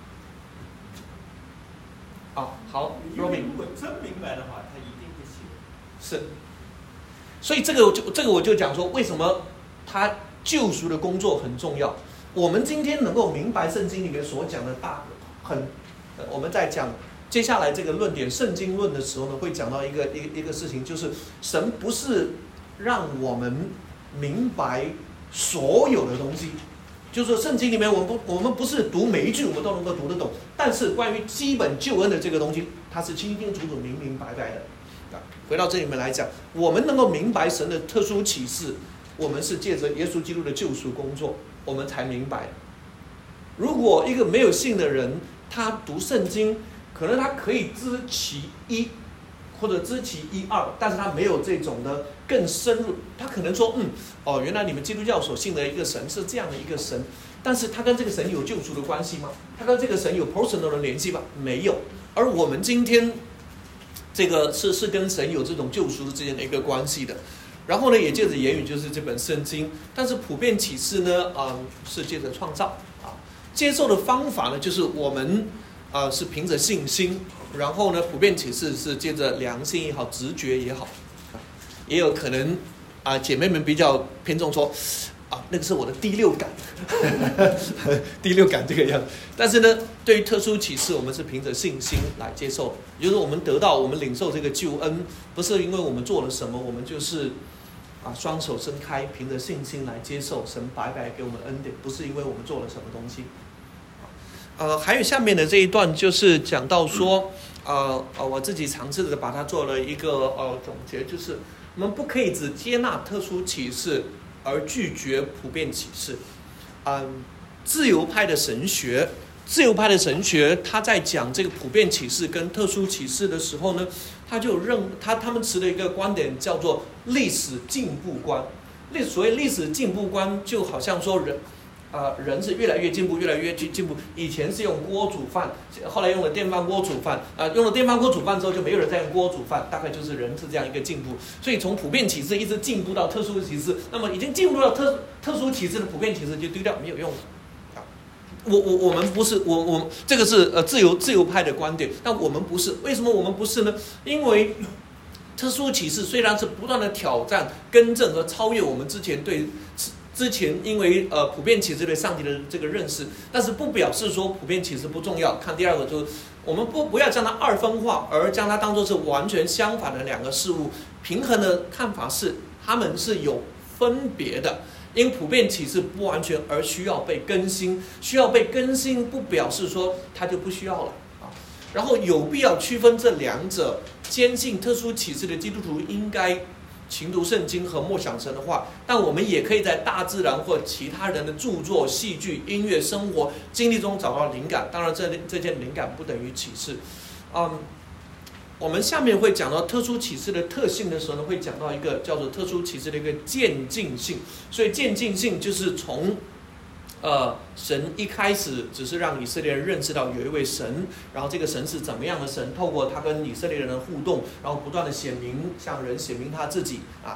Speaker 1: 好 ，Robin，
Speaker 8: 如果真明白的话，他一定会信。
Speaker 1: 是，所以这个我就讲说，为什么他救赎的工作很重要。我们今天能够明白圣经里面所讲的我们在讲接下来这个论点圣经论的时候呢，会讲到一个事情，就是神不是让我们明白所有的东西。就是说圣经里面我们不是读每一句我们都能够读得懂，但是关于基本救恩的这个东西，它是清清楚楚、明明白白的。回到这里面来讲，我们能够明白神的特殊启示，我们是借着耶稣基督的救赎工作，我们才明白。如果一个没有信的人，他读圣经，可能他可以知其一或者知其一二，但是他没有这种的更深入。他可能说，原来你们基督教所信的一个神是这样的一个神，但是他跟这个神有救赎的关系吗？他跟这个神有 personal 的联系吗？没有。而我们今天这个是跟神有这种救赎之间的一个关系的。然后呢，也借着言语，就是这本圣经。但是普遍启示呢，是借着创造接受的方法呢，就是我们是凭着信心。然后呢，普遍启示是借着良心也好，直觉也好，也有可能姐妹们比较偏重说那个是我的第六感，第六感这个样。但是呢，对于特殊启示，我们是凭着信心来接受，也就是我们得到、我们领受这个救恩，不是因为我们做了什么，我们就是双手伸开，凭着信心来接受神白白给我们的恩典，不是因为我们做了什么东西。还有下面的这一段就是讲到说，我自己尝试的把它做了一个总结，就是我们不可以只接纳特殊启示而拒绝普遍启示。自由派的神学，他在讲这个普遍启示跟特殊启示的时候呢，他们持的一个观点叫做历史进步观。所谓历史进步观，就好像说人是越来越进步，越来越进步。以前是用锅煮饭，后来用了电饭锅煮饭，用了电饭锅煮饭之后，就没有人再用锅煮饭，大概就是人是这样一个进步。所以从普遍启示一直进步到特殊启示，那么已经进步到特殊启示的普遍启示就丢掉，没有用。我们不是，我这个是自由派的观点，但我们不是。为什么我们不是呢？因为特殊启示虽然是不断的挑战、更正和超越我们之前因为普遍启示对上帝的这个认识，但是不表示说普遍启示不重要。看第二个，就是我们不要将它二分化，而将它当作是完全相反的两个事物。平衡的看法是，它们是有分别的。因普遍启示不完全而需要被更新，不表示说它就不需要了然后有必要区分这两者。坚信特殊启示的基督徒应该勤读圣经和默想神的话，但我们也可以在大自然或其他人的著作、戏剧、音乐、生活经历中找到灵感。当然这件灵感不等于启示。我们下面会讲到特殊启示的特性的时候呢，会讲到一个叫做特殊启示的一个渐进性。所以渐进性就是从神一开始只是让以色列人认识到有一位神，然后这个神是怎么样的神，透过他跟以色列人的互动，然后不断的向人显明他自己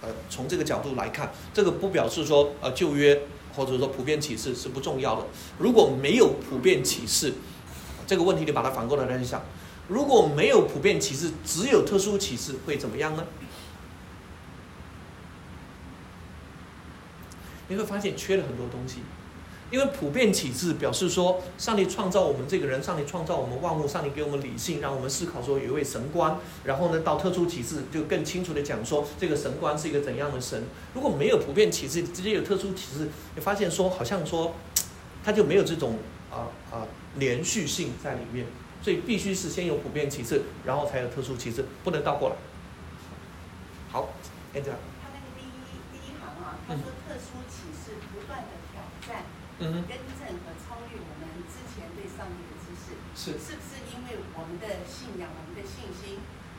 Speaker 1: 从这个角度来看，这个不表示说旧约或者说普遍启示是不重要的。如果没有普遍启示，这个问题你把它反过来来想，如果没有普遍启示，只有特殊启示，会怎么样呢？你会发现缺了很多东西。因为普遍启示表示说，上帝创造我们这个人，上帝创造我们万物，上帝给我们理性，让我们思考说有一位神观。然后呢，到特殊启示就更清楚的讲说，这个神观是一个怎样的神。如果没有普遍启示，直接有特殊启示，你发现说好像说，它就没有这种连续性在里面。所以必须是先有普遍启示，然后才有特殊启示，不能倒过来。好 ，Angela。
Speaker 9: 他那个第一行啊，他说特殊启示不断的挑战。更正和超越我们之前对上帝的知识，是不是因为我们的信仰、我们的信心，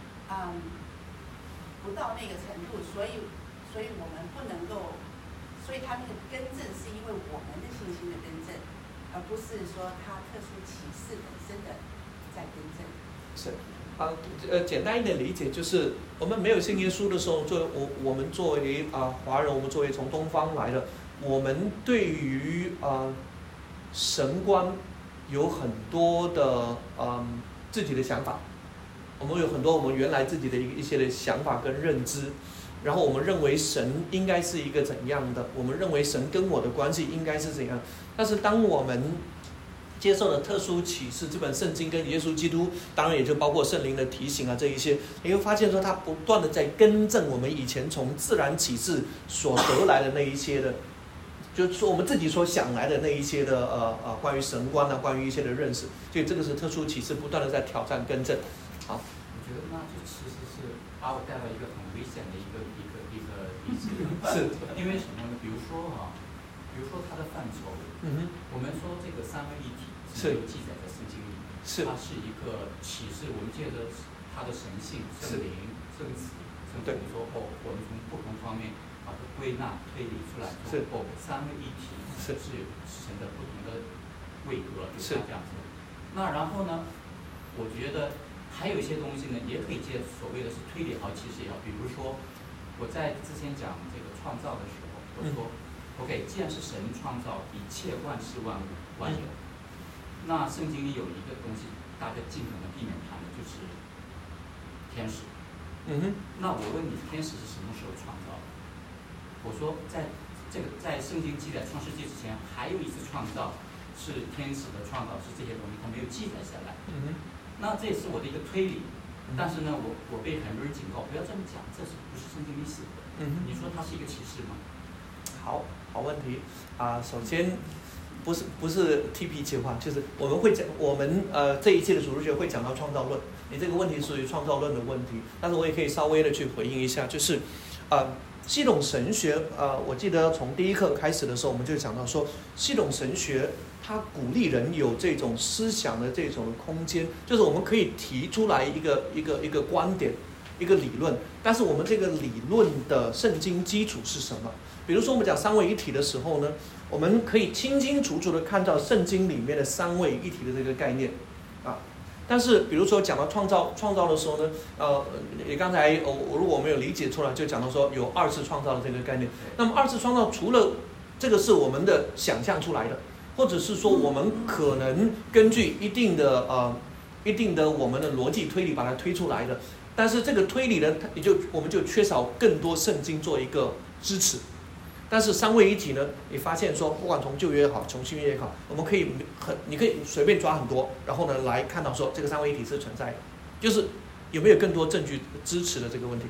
Speaker 9: 不到那个程度，所以我们不能够，所以他那个更正是因为我们的信心的更正，而不是说他特殊启示本身的在更正。
Speaker 1: 是。简单一点理解就是，我们没有信耶稣的时候，我们作为华人，我们作为从东方来的。我们对于神观有很多的自己的想法，我们有很多我们原来自己的一些的想法跟认知，然后我们认为神应该是一个怎样的，我们认为神跟我的关系应该是怎样。但是当我们接受了特殊启示，这本圣经跟耶稣基督，当然也就包括圣灵的提醒这一些，你会发现说他不断的在更正我们以前从自然启示所得来的那一些的。就是说我们自己所想来的那一些的关于神观关于一些的认识，所以这个是特殊启示不断的在挑战更正。好，
Speaker 10: 我觉得那就其实是把我带到一个很危险的一个例子，
Speaker 1: 是
Speaker 10: 因为什么呢？比如说它的范畴，我们说这个三位一体是有记载在圣经里，它是一个启示，我们借着它的神性、圣灵、圣子，对，说我们从不同方面。把它归纳推理出来，三位一体是神的不同的位格，就是这样子。那然后呢，我觉得还有一些东西呢，也可以借所谓的是推理好启示也好。比如说，我在之前讲这个创造的时候，我说，OK， 既然是神创造一切万事万物万有，那圣经里有一个东西，大家尽可能避免谈的就是天使。那我问你，天使是什么时候创造的？我说，在圣经记载创世纪之前，还有一次创造是天使的创造，是这些东西它没有记载下来。那这也是我的一个推理。但是呢，我被很多人警告，不要这么讲，这是不是圣经里写的？你说它是一个启示吗？
Speaker 1: 好问题首先不是踢皮球就是我们会讲，我们这一期的主日学会讲到创造论。你这个问题属于创造论的问题，但是我也可以稍微的去回应一下，就是系统神学，我记得从第一课开始的时候，我们就讲到说，系统神学它鼓励人有这种思想的这种空间，就是我们可以提出来一个观点，一个理论，但是我们这个理论的圣经基础是什么？比如说我们讲三位一体的时候呢，我们可以清清楚楚的看到圣经里面的三位一体的这个概念但是比如说讲到创造的时候呢，你刚才如果我没有理解出来，就讲到说有二次创造的这个概念。那么二次创造除了这个是我们的想象出来的，或者是说我们可能根据一定的我们的逻辑推理把它推出来的，但是这个推理呢，我们就缺少更多圣经做一个支持。但是三位一体呢，你发现说，不管从旧约也好，从新约也好，我们可以你可以随便抓很多，然后呢来看到说这个三位一体是存在的，就是有没有更多证据支持的这个问题，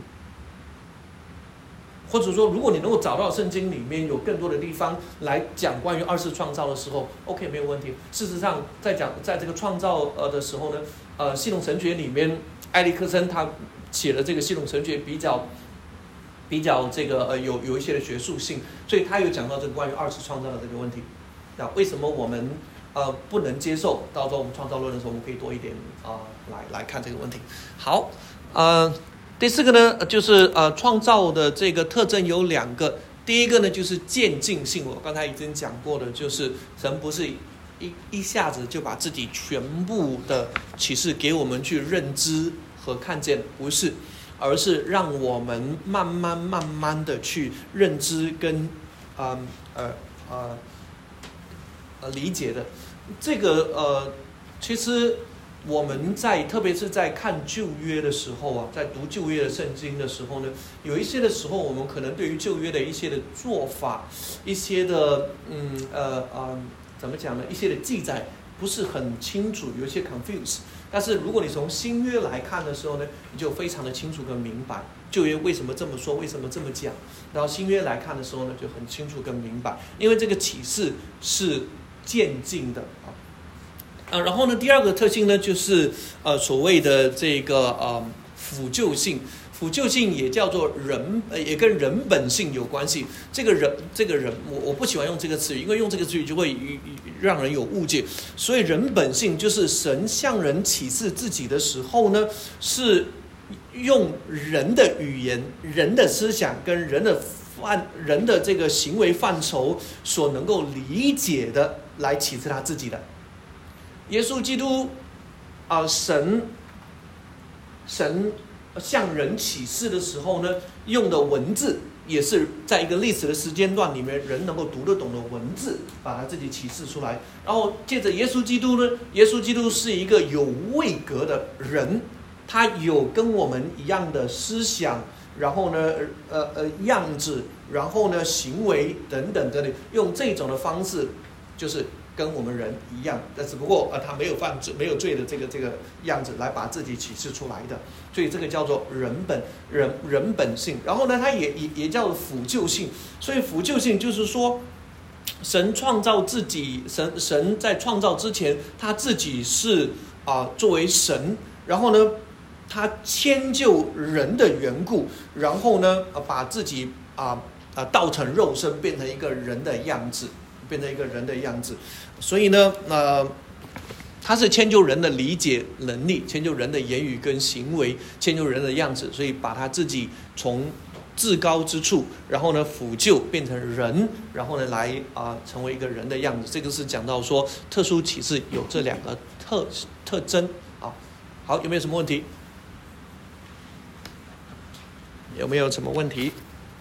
Speaker 1: 或者说如果你能够找到圣经里面有更多的地方来讲关于二次创造的时候 ，OK 没有问题。事实上，在这个创造的时候呢，系统神学里面，埃里克森他写的这个系统神学比较这个有一些的学术性，所以他有讲到这个关于二次创造的这个问题。为什么我们不能接受？到时候我们创造论的时候，我们可以多一点来看这个问题。好，第四个呢，就是创造的这个特征有两个。第一个呢，就是渐进性。我刚才已经讲过的，就是神不是一下子就把自己全部的启示给我们去认知和看见，不是。 而是让我们慢慢的去认知跟理解的。这个其实我们特别是在看旧约的时候啊，在读旧约的圣经的时候呢，有一些的时候，我们可能对于旧约的一些的做法，一些的怎么讲呢？一些的记载不是很清楚，有一些 confuse。但是如果你从新约来看的时候呢，你就非常的清楚跟明白旧约为什么这么说，为什么这么讲。然后新约来看的时候呢，就很清楚跟明白，因为这个启示是渐进的啊。然后呢，第二个特性呢，就是所谓的这个辅救性。辅救性也叫做人，也跟人本性有关系。这个人，我不喜欢用这个词语，因为用这个词语就会让人有误解。所以人本性就是神向人启示自己的时候呢，是用人的语言、人的思想跟人的这个行为范畴所能够理解的来启示他自己的。耶稣基督神向人启示的时候呢，用的文字也是在一个历史的时间段里面人能够读得懂的文字，把他自己启示出来。然后接着耶稣基督呢，耶稣基督是一个有位格的人，他有跟我们一样的思想，然后呢样子，然后呢行为等等等等，用这种的方式就是跟我们人一样，但只不过他没有犯罪、没有罪的这个样子来把自己启示出来的，所以这个叫做人本性。然后呢，它也叫做辅救性。所以辅救性就是说，神创造自己，神在创造之前，他自己是作为神，然后呢，他迁就人的缘故，然后呢把自己道成肉身，变成一个人的样子。所以呢，他是迁就人的理解能力，迁就人的言语跟行为，迁就人的样子，所以把他自己从至高之处，然后呢辅救变成人，然后呢来成为一个人的样子。这个是讲到说特殊启示有这两个特征啊。好，有没有什么问题？有没有什么问题？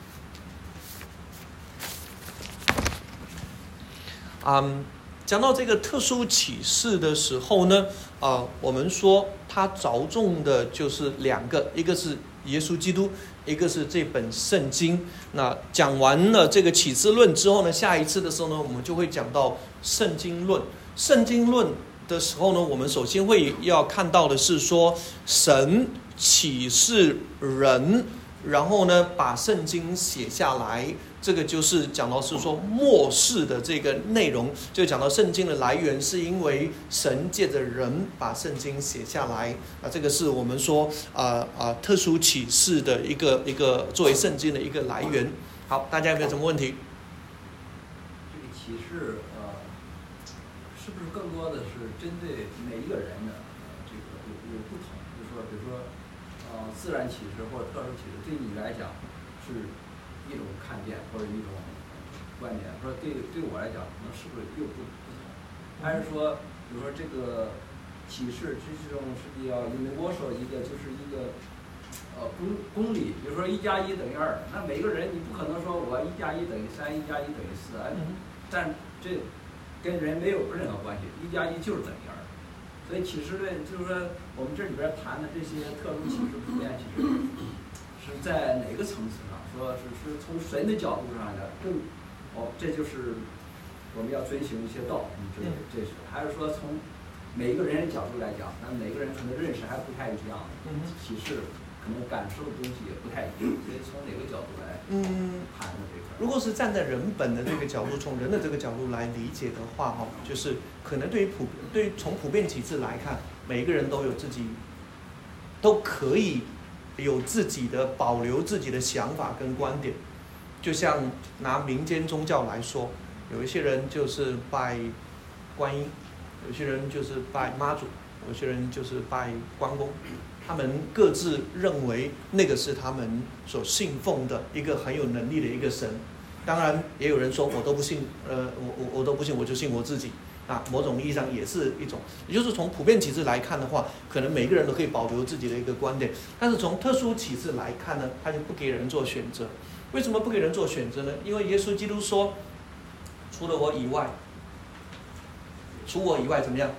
Speaker 1: 讲到这个特殊启示的时候呢，我们说它着重的就是两个，一个是耶稣基督，一个是这本圣经。那讲完了这个启示论之后呢，下一次的时候呢，我们就会讲到圣经论。圣经论的时候呢，我们首先要看到的是说，神启示人，然后呢把圣经写下来。这个就是讲到是说末世的这个内容，就讲到圣经的来源是因为神借着人把圣经写下来。这个是我们说特殊启示的一个作为圣经的一个来源。好，大家有没有什么问题？
Speaker 7: 这个启示是不是更多的是针对每一个人的这个有不同？就是说，比如说自然启示或者特殊启示，对你来讲是一种看见或者一种观点，说对我来讲，可能是不是又不同？还是说，比如说这个启示这种是比较universal一个，就是一个公理，比如说1+1等于2，那每个人你不可能说我1+1等于3，1+1等于4，但这跟人没有任何关系，1+1就是等于2。所以启示论就是说我们这里边谈的这些特殊启示、普遍启示，是在哪个层次上？说是从神的角度上的这就是我们要遵循一些道，这是还是说从每一个人的角度来讲，那每个人可能认识还不太一样，启示可能感受的东西也不太一样，所以从哪个角度来谈的这块？
Speaker 1: 如果是站在人本的这个角度，从人的这个角度来理解的话，就是可能对于从普遍启示来看，每一个人都有自己，都可以有自己的保留自己的想法跟观点。就像拿民间宗教来说，有一些人就是拜观音，有些人就是拜妈祖，有些人就是拜关公，他们各自认为那个是他们所信奉的一个很有能力的一个神。当然也有人说我都不信，我都不信，我就信我自己。 某种意义上也是一种，也就是从普遍启示来看的话，可能每个人都可以保留自己的一个观点，但是从特殊启示来看呢，他就不给人做选择。为什么不给人做选择呢？因为耶稣基督说，除我以外怎么样？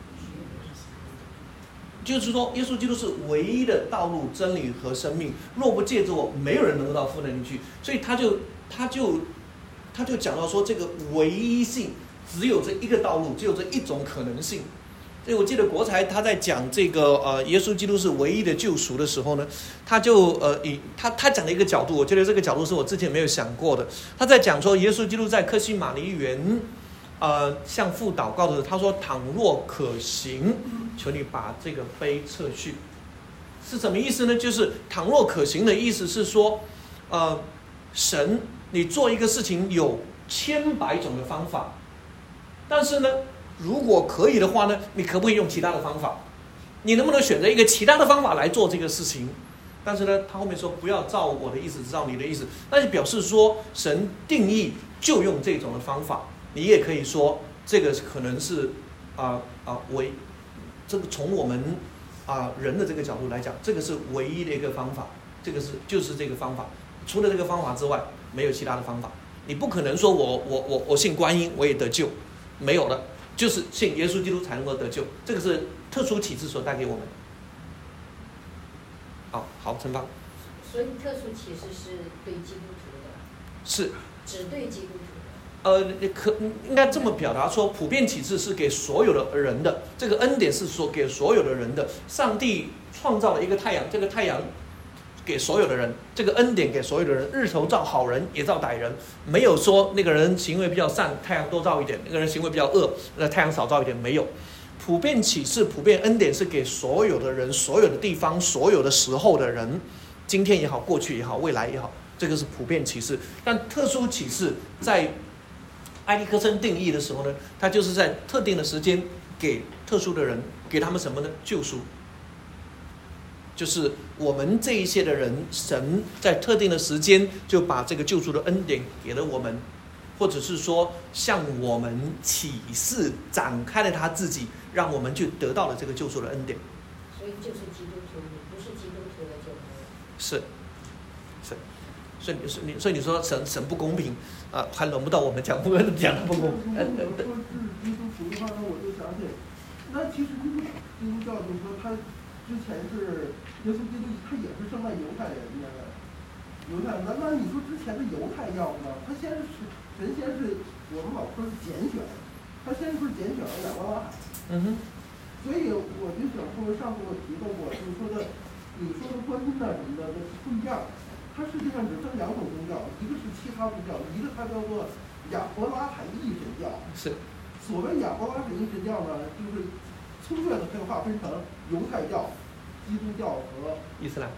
Speaker 1: 就是说，耶稣基督是唯一的道路、真理和生命。若不借着我，没有人能够到父那里去。所以他就讲到说，这个唯一性只有这一个道路，只有这一种可能性。所以我记得国才他在讲这个耶稣基督是唯一的救赎的时候呢，他就他讲的一个角度，我觉得这个角度是我之前没有想过的。他在讲说，耶稣基督在客西马尼园向父祷告的时候，他说：“倘若可行，求你把这个杯撤去。”是什么意思呢？就是倘若可行的意思是说，神，你做一个事情有千百种的方法，但是呢，如果可以的话呢，你可不可以用其他的方法？你能不能选择一个其他的方法来做这个事情？但是呢，他后面说不要照我的意思，照你的意思，那就表示说神定义就用这种的方法。你也可以说这个可能是这个从我们人的这个角度来讲，这个是唯一的一个方法，就是这个方法，除了这个方法之外，没有其他的方法。你不可能说我信观音我也得救，没有的，就是信耶稣基督才能够得救。这个是特殊启示所带给我们。好，陈芳。
Speaker 11: 所以特殊启示是对基督徒的。
Speaker 1: 是。
Speaker 11: 只对基督徒。
Speaker 1: 应该这么表达说，普遍启示是给所有的人的，这个恩典是说给所有的人的。上帝创造了一个太阳，这个太阳给所有的人，这个恩典给所有的人。日头照好人也照歹人，没有说那个人行为比较善，太阳多照一点；那个人行为比较恶，那太阳少照一点。没有，普遍启示、普遍恩典是给所有的人、所有的地方、所有的时候的人，今天也好，过去也好，未来也好，这个是普遍启示。但特殊启示在埃利克森定义的时候呢，他就是在特定的时间给特殊的人，给他们什么呢？救赎。就是我们这一些的人，神在特定的时间就把这个救赎的恩典给了我们，或者是说向我们启示展开了他自己，让我们去得到了这个救赎的恩典。
Speaker 11: 所以就是基督徒，不是基督徒的就没有。
Speaker 1: 是。所以你说神不公平还轮不到我们讲不公平。
Speaker 3: 说是基督徒的话，那我就想起，那其实基督教就是说，他之前是耶稣基督，他也是生在犹太人那个犹太人。那你说之前的犹太教呢？他先是我们老说是拣选，他先是拣选了亚伯拉罕。所以我就想说，上次我提到过，就是说的，你说的观音什么的不一样。它实际上只分两种宗教，一个是其他宗教，一个它叫做亚伯拉罕一神教。
Speaker 1: 是。
Speaker 3: 所谓亚伯拉罕一神教呢，就是粗略的可以划分成犹太教、基督教和
Speaker 1: 伊斯兰。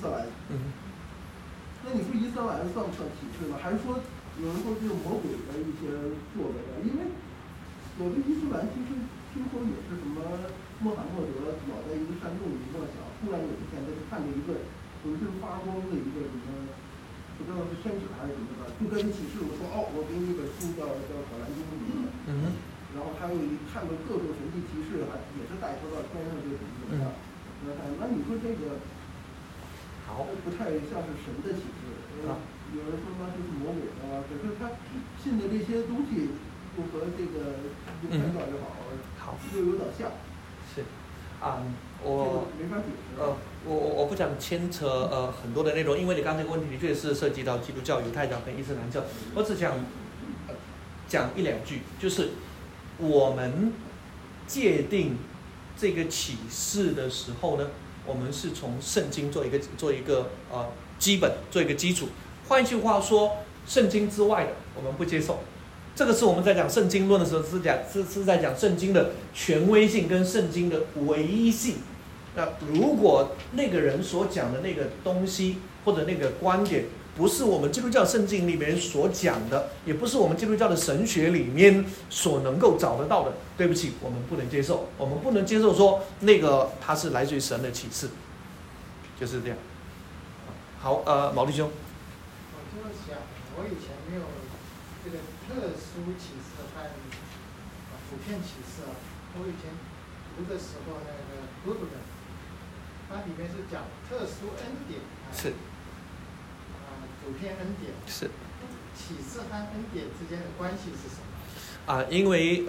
Speaker 3: 那你说伊斯兰算不算启示呢？还是说有人说是魔鬼的一些作为呢？因为有的伊斯兰其实听说也是什么穆罕默德老在一个山洞里默想，突然有一天他就看见一个浑身发光的一个什么，不知道是天使还是什么的，就跟他启示我说我给你一本书叫《可兰经》什么的。然后他又看到各种神迹奇事，也是带他到天上去怎么样？那你说这个，不太像是神的启示。有人说那就是魔鬼可是他信的这些东西又和这个犹太教也好，又有点像。
Speaker 1: 是。我
Speaker 3: 没法解释。
Speaker 1: 我不想牵扯很多的内容，因为你刚才这个问题的确是涉及到基督教、犹太教跟伊斯兰教。我只想讲一两句，就是我们界定这个启示的时候呢，我们是从圣经做一个基本，做一个基础。换句话说，圣经之外的我们不接受。这个是我们在讲圣经论的时候是在讲圣经的权威性跟圣经的唯一性。那如果那个人所讲的那个东西或者那个观点不是我们基督教圣经里面所讲的，也不是我们基督教的神学里面所能够找得到的，对不起，我们不能接受。我们不能接受说那个它是来自于神的启示，就是这样。好，毛弟兄。
Speaker 12: 我这么想，我以前没有这个特殊启示和普遍启示啊，我以前读的时候那个读的，它里面是讲特殊恩典，
Speaker 1: 是，
Speaker 12: 普遍恩典
Speaker 1: 是，
Speaker 12: 启示和恩典之间的关系是什么？
Speaker 1: 因为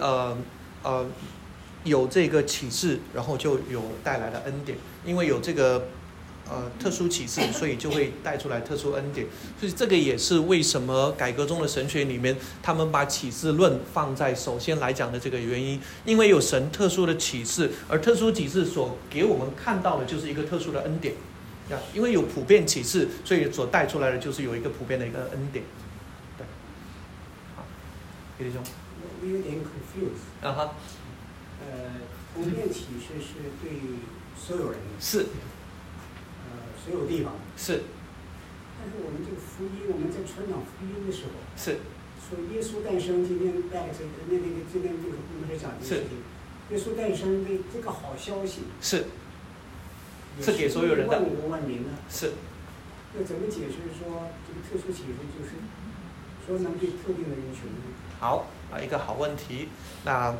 Speaker 1: 有这个启示，然后就有带来的恩典，因为有这个特殊启示，所以就会带出来特殊恩典。所以这个也是为什么改革中的神学里面，他们把启示论放在首先来讲的这个原因，因为有神特殊的启示，而特殊启示所给我们看到的就是一个特殊的恩典。因为有普遍启示，所以所带出来的就是有一个普遍的一个恩典。对，好，叶弟兄，
Speaker 5: 我有点 confused。普遍启示是对所有人的，
Speaker 1: 是，
Speaker 5: 所有地方
Speaker 1: 是。
Speaker 5: 但是我们这个福音，我们在传讲福音的时候，
Speaker 1: 是
Speaker 5: 说耶稣诞生，今天带这个这个我们是讲的事情，耶稣诞生的这个好消息
Speaker 1: 是给所有人的，
Speaker 5: 万国万民的。
Speaker 1: 是。
Speaker 5: 那怎么解释说这个特殊启示就是说能对特定的人群呢？
Speaker 1: 好一个好问题。那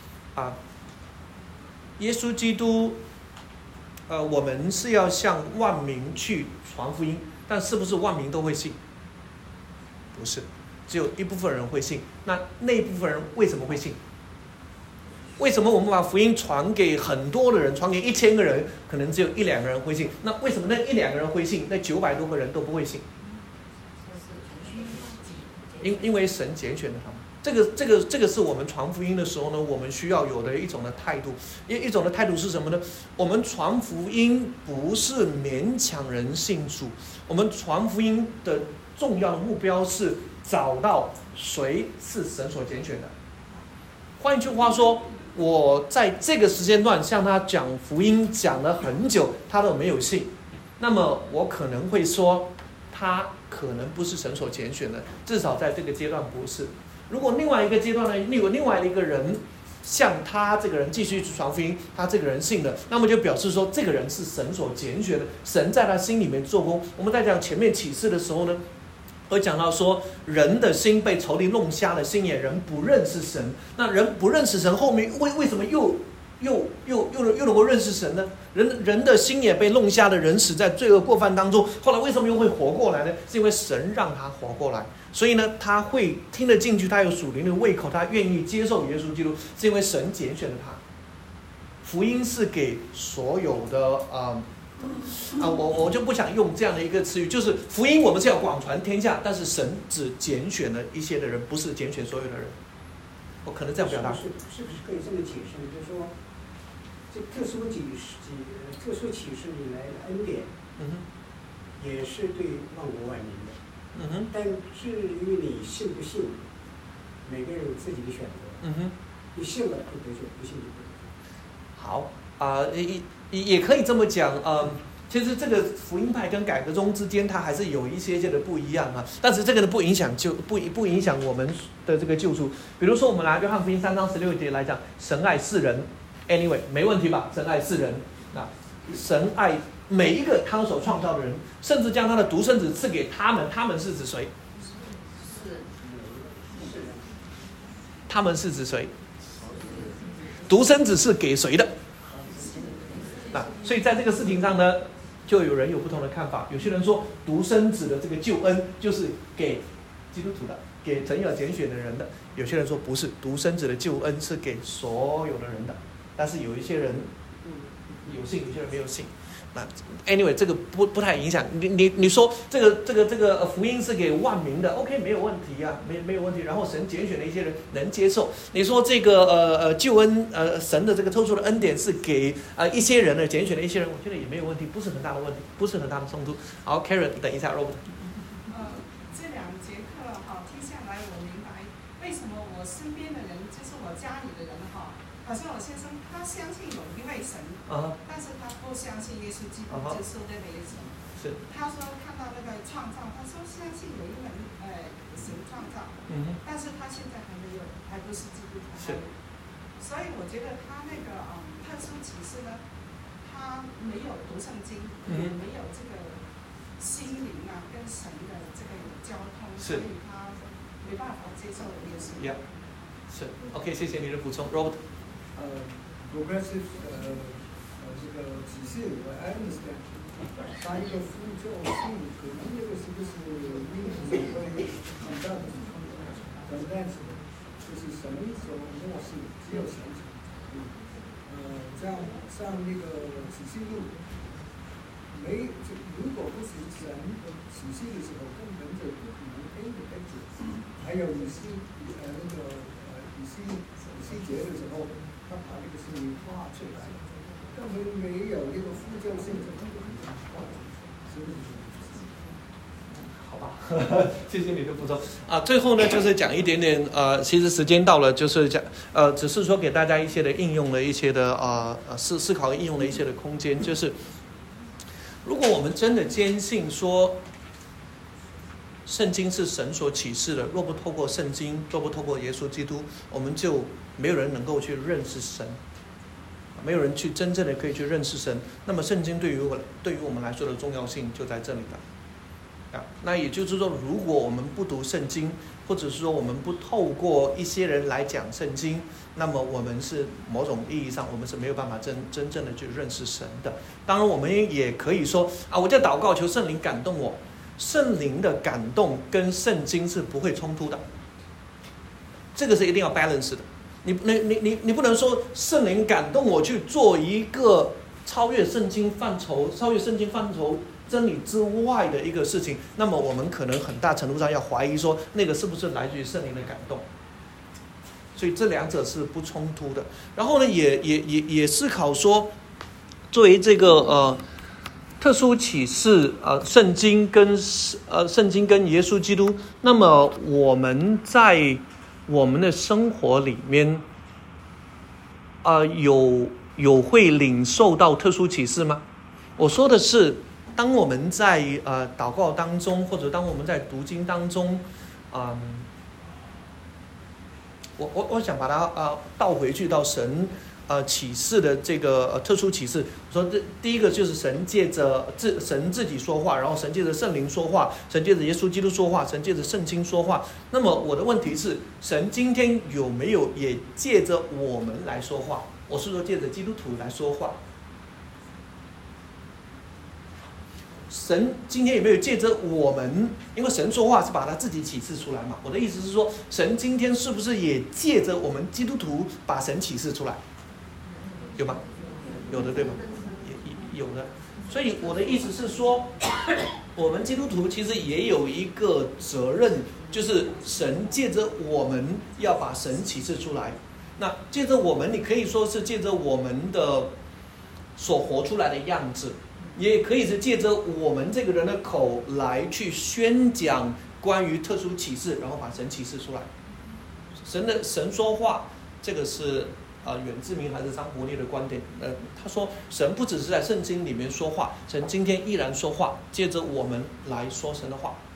Speaker 1: 耶稣基督，我们是要向万民去传福音，但是不是万民都会信？不是，只有一部分人会信。那一部分人为什么会信？为什么我们把福音传给很多的人，传给1000个人，可能只有1-2个人会信？那为什么那1-2个人会信，那900多个人都不会信？因为神拣选了他们。这个是我们传福音的时候呢，我们需要有的一种的态度。一种的态度是什么呢？我们传福音不是勉强人信主，我们传福音的重要的目标是找到谁是神所拣选的。换一句话说，我在这个时间段向他讲福音讲了很久，他都没有信，那么我可能会说他可能不是神所拣选的，至少在这个阶段不是。如果另外一个阶段呢，有另外一个人向他这个人继续传福音，他这个人信了，那么就表示说这个人是神所拣选的，神在他心里面做工。我们在讲前面启示的时候呢，会讲到说人的心被仇敌弄瞎了心眼，人不认识神。那人不认识神，后面为什么又能够认识神呢？人的心也被弄瞎的人死在罪恶过犯当中，后来为什么又会活过来呢？是因为神让他活过来。所以呢，他会听得进去，他有属灵的胃口，他愿意接受耶稣基督，是因为神拣选了他。福音是给所有的我就不想用这样的一个词语，就是福音我们是要广传天下，但是神只拣选了一些的人，不是拣选所有的人。我可能这样表达。
Speaker 5: 是不是可以这么解释？就是说，这特殊启示里来的恩典，也是对万国万民的。但至于你信不信，每个人有自己的选择。你信了就得救，不信就不得救。
Speaker 1: 好也可以这么讲。其实这个福音派跟改革宗之间，它还是有一些的不一样啊。但是这个呢，不影响我们的这个救赎。比如说，我们拿约翰福音3章16节来讲，神爱世人 ，anyway 没问题吧？神爱世人，神爱每一个他所创造的人，甚至将他的独生子赐给他们。他们是指谁？他们是指谁？独生子是给谁的？所以在这个事情上呢，就有人有不同的看法。有些人说，独生子的这个救恩就是给基督徒的，给神要拣选的人的。有些人说不是，独生子的救恩是给所有的人的。但是有一些人有信，有些人没有信。那 anyway 这个不太影响。你说这个福音是给万民的 ，OK 没有问题啊，没有问题。然后神拣选的一些人能接受。你说这个救恩神的这个特殊的恩典是给一些人的拣选的一些人，我觉得也没有问题，不是很大的问题，不是很大的冲突。好 ，Karen 等一下 ，Robert。
Speaker 4: 这2节课听下来，我明白为什么我身边的人，就是我家里的人好像我先生他相信有一位神，但是他不相信耶稣基督就是那位神。他说看到那个创造，他说相信有一位神创造，但是他现在还不是基督徒。所以我觉得他那个特殊启示呢，他没有读圣经，也没有这个心灵跟神的这个交通，所以他没办法接受耶稣。
Speaker 1: 是 OK， 谢谢你的补充 ，Robert。
Speaker 13: progressive 这个体系我 understand， 它一个副教性可能这个是不是因为很大的content，就是什么时候末世只有神这样像那个体系路，如果不是神体系的时候，根本就不可能 A 的 X， 还有以西结的时候。他把这个事情画出来，根本没有一个副教性质，
Speaker 1: 好吧，谢谢你的补充啊。最后呢，就是讲一点点其实时间到了，就是讲只是说给大家一些的应用的一些的思考应用的一些的空间，就是如果我们真的坚信说圣经是神所启示的，若不透过圣经，若不透过耶稣基督，我们就没有人能够去认识神，没有人去真正的可以去认识神。那么圣经对于我们来说的重要性就在这里了。那也就是说，如果我们不读圣经，或者是说我们不透过一些人来讲圣经，那么我们是某种意义上我们是没有办法真正的去认识神的。当然我们也可以说我就祷告求圣灵感动我，圣灵的感动跟圣经是不会冲突的，这个是一定要 balance 的。你不能说圣灵感动我去做一个超越圣经范畴真理之外的一个事情，那么我们可能很大程度上要怀疑说那个是不是来自于圣灵的感动。所以这两者是不冲突的。然后呢，也思考说，作为这个特殊启示圣经跟耶稣基督，那么我们在我们的生活里面有会领受到特殊启示吗？我说的是，当我们在祷告当中，或者当我们在读经当中，我想把它倒回去到神启示的这个特殊启示。我说第一个就是神借着神自己说话，然后神借着圣灵说话，神借着耶稣基督说话，神借着圣经说话。那么我的问题是，神今天有没有也借着我们来说话？我是说借着基督徒来说话。神今天有没有借着我们？因为神说话是把他自己启示出来嘛。我的意思是说，神今天是不是也借着我们基督徒把神启示出来？有吗？有的，对吗？也有的。所以我的意思是说，我们基督徒其实也有一个责任，就是神借着我们要把神启示出来。那借着我们，你可以说是借着我们的所活出来的样子，也可以是借着我们这个人的口来去宣讲关于特殊启示，然后把神启示出来。神说话，这个是远志明还是张伯烈的观点。他说神不只是在圣经里面说话，神今天依然说话，借着我们来说神的话。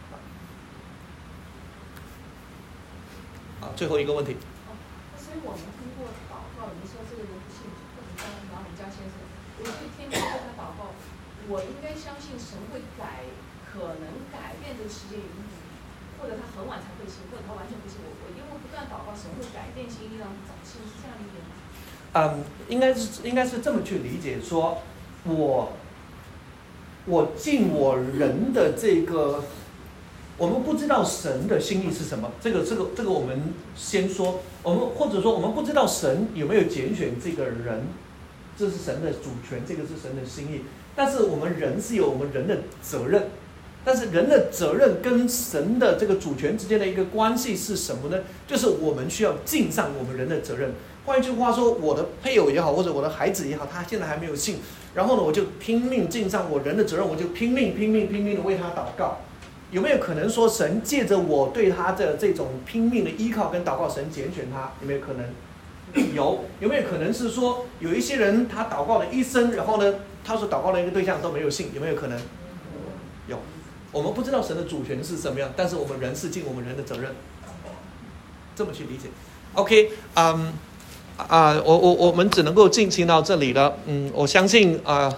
Speaker 1: 最后一个问题。
Speaker 2: 所以我们通过祷告，你说这个人不信，或者当老人家先生，我去天天跟他祷告，我应该相信神会可能改变这个世界运行，或者他很晚才会信，或者他完全不信。我因为不断祷告，神会改变心意，让他早信，是这样理解吗？
Speaker 1: 应该是这么去理解，说我尽我人的这个。我们不知道神的心意是什么，这个我们先说，或者说我们不知道神有没有拣选这个人，这是神的主权，这个是神的心意。但是我们人是有我们人的责任，但是人的责任跟神的这个主权之间的一个关系是什么呢？就是我们需要尽上我们人的责任。换一句话说，我的配偶也好，或者我的孩子也好，他现在还没有信，然后呢，我就拼命尽上我人的责任，我就拼命的为他祷告。有没有可能说神借着我对他的这种拼命的依靠跟祷告，神拣选他？有没有可能？有没有可能是说有一些人他祷告了一生，然后呢，他所祷告的一个对象都没有信？有没有可能？有。我们不知道神的主权是什么样，但是我们人是尽我们人的责任，这么去理解。OK， 我们只能够进行到这里了。我相信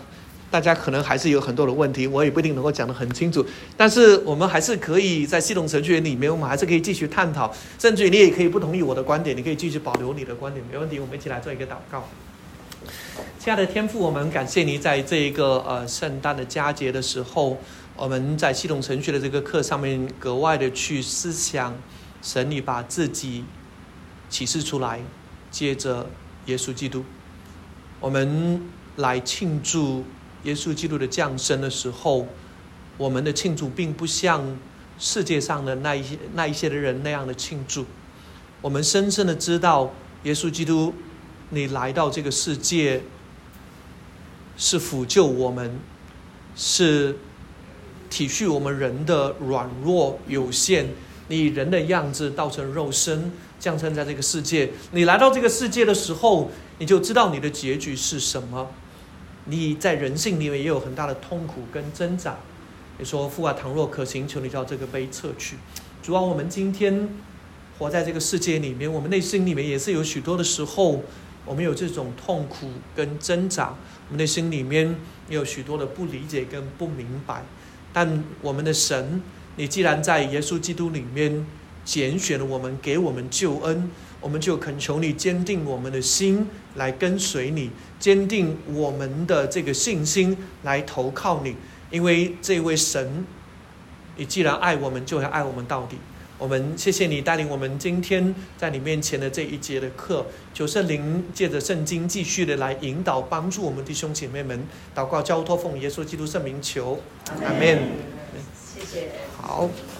Speaker 1: 大家可能还是有很多的问题，我也不一定能够讲得很清楚，但是我们还是可以在系统程序员里面，我们还是可以继续探讨，甚至于你也可以不同意我的观点，你可以继续保留你的观点，没问题。我们一起来做一个祷告。亲爱的天父，我们感谢你在这一个圣诞的佳节的时候，我们在系统程序的这个课上面格外的去思想神你把自己启示出来，接着耶稣基督，我们来庆祝耶稣基督的降生的时候，我们的庆祝并不像世界上的那一些的人那样的庆祝。我们深深的知道，耶稣基督，你来到这个世界，是抚救我们，是体恤我们人的软弱有限。你以人的样子道成肉身，降生在这个世界。你来到这个世界的时候，你就知道你的结局是什么。你在人性里面也有很大的痛苦跟挣扎。你说父啊，倘若可行，求你叫这个杯撤去。主啊，我们今天活在这个世界里面，我们内心里面也是有许多的时候，我们有这种痛苦跟挣扎，我们内心里面也有许多的不理解跟不明白。但我们的神，你既然在耶稣基督里面拣选了我们，给我们救恩，我们就恳求你坚定我们的心来跟随你，坚定我们的这个信心来投靠你。因为这位神，你既然爱我们，就会爱我们到底。我们谢谢你带领我们今天在你面前的这一节的课，求圣灵借着圣经继续的来引导帮助我们弟兄姐妹们。祷告交托奉耶稣基督圣名求，阿们。
Speaker 2: 谢谢。
Speaker 1: 好。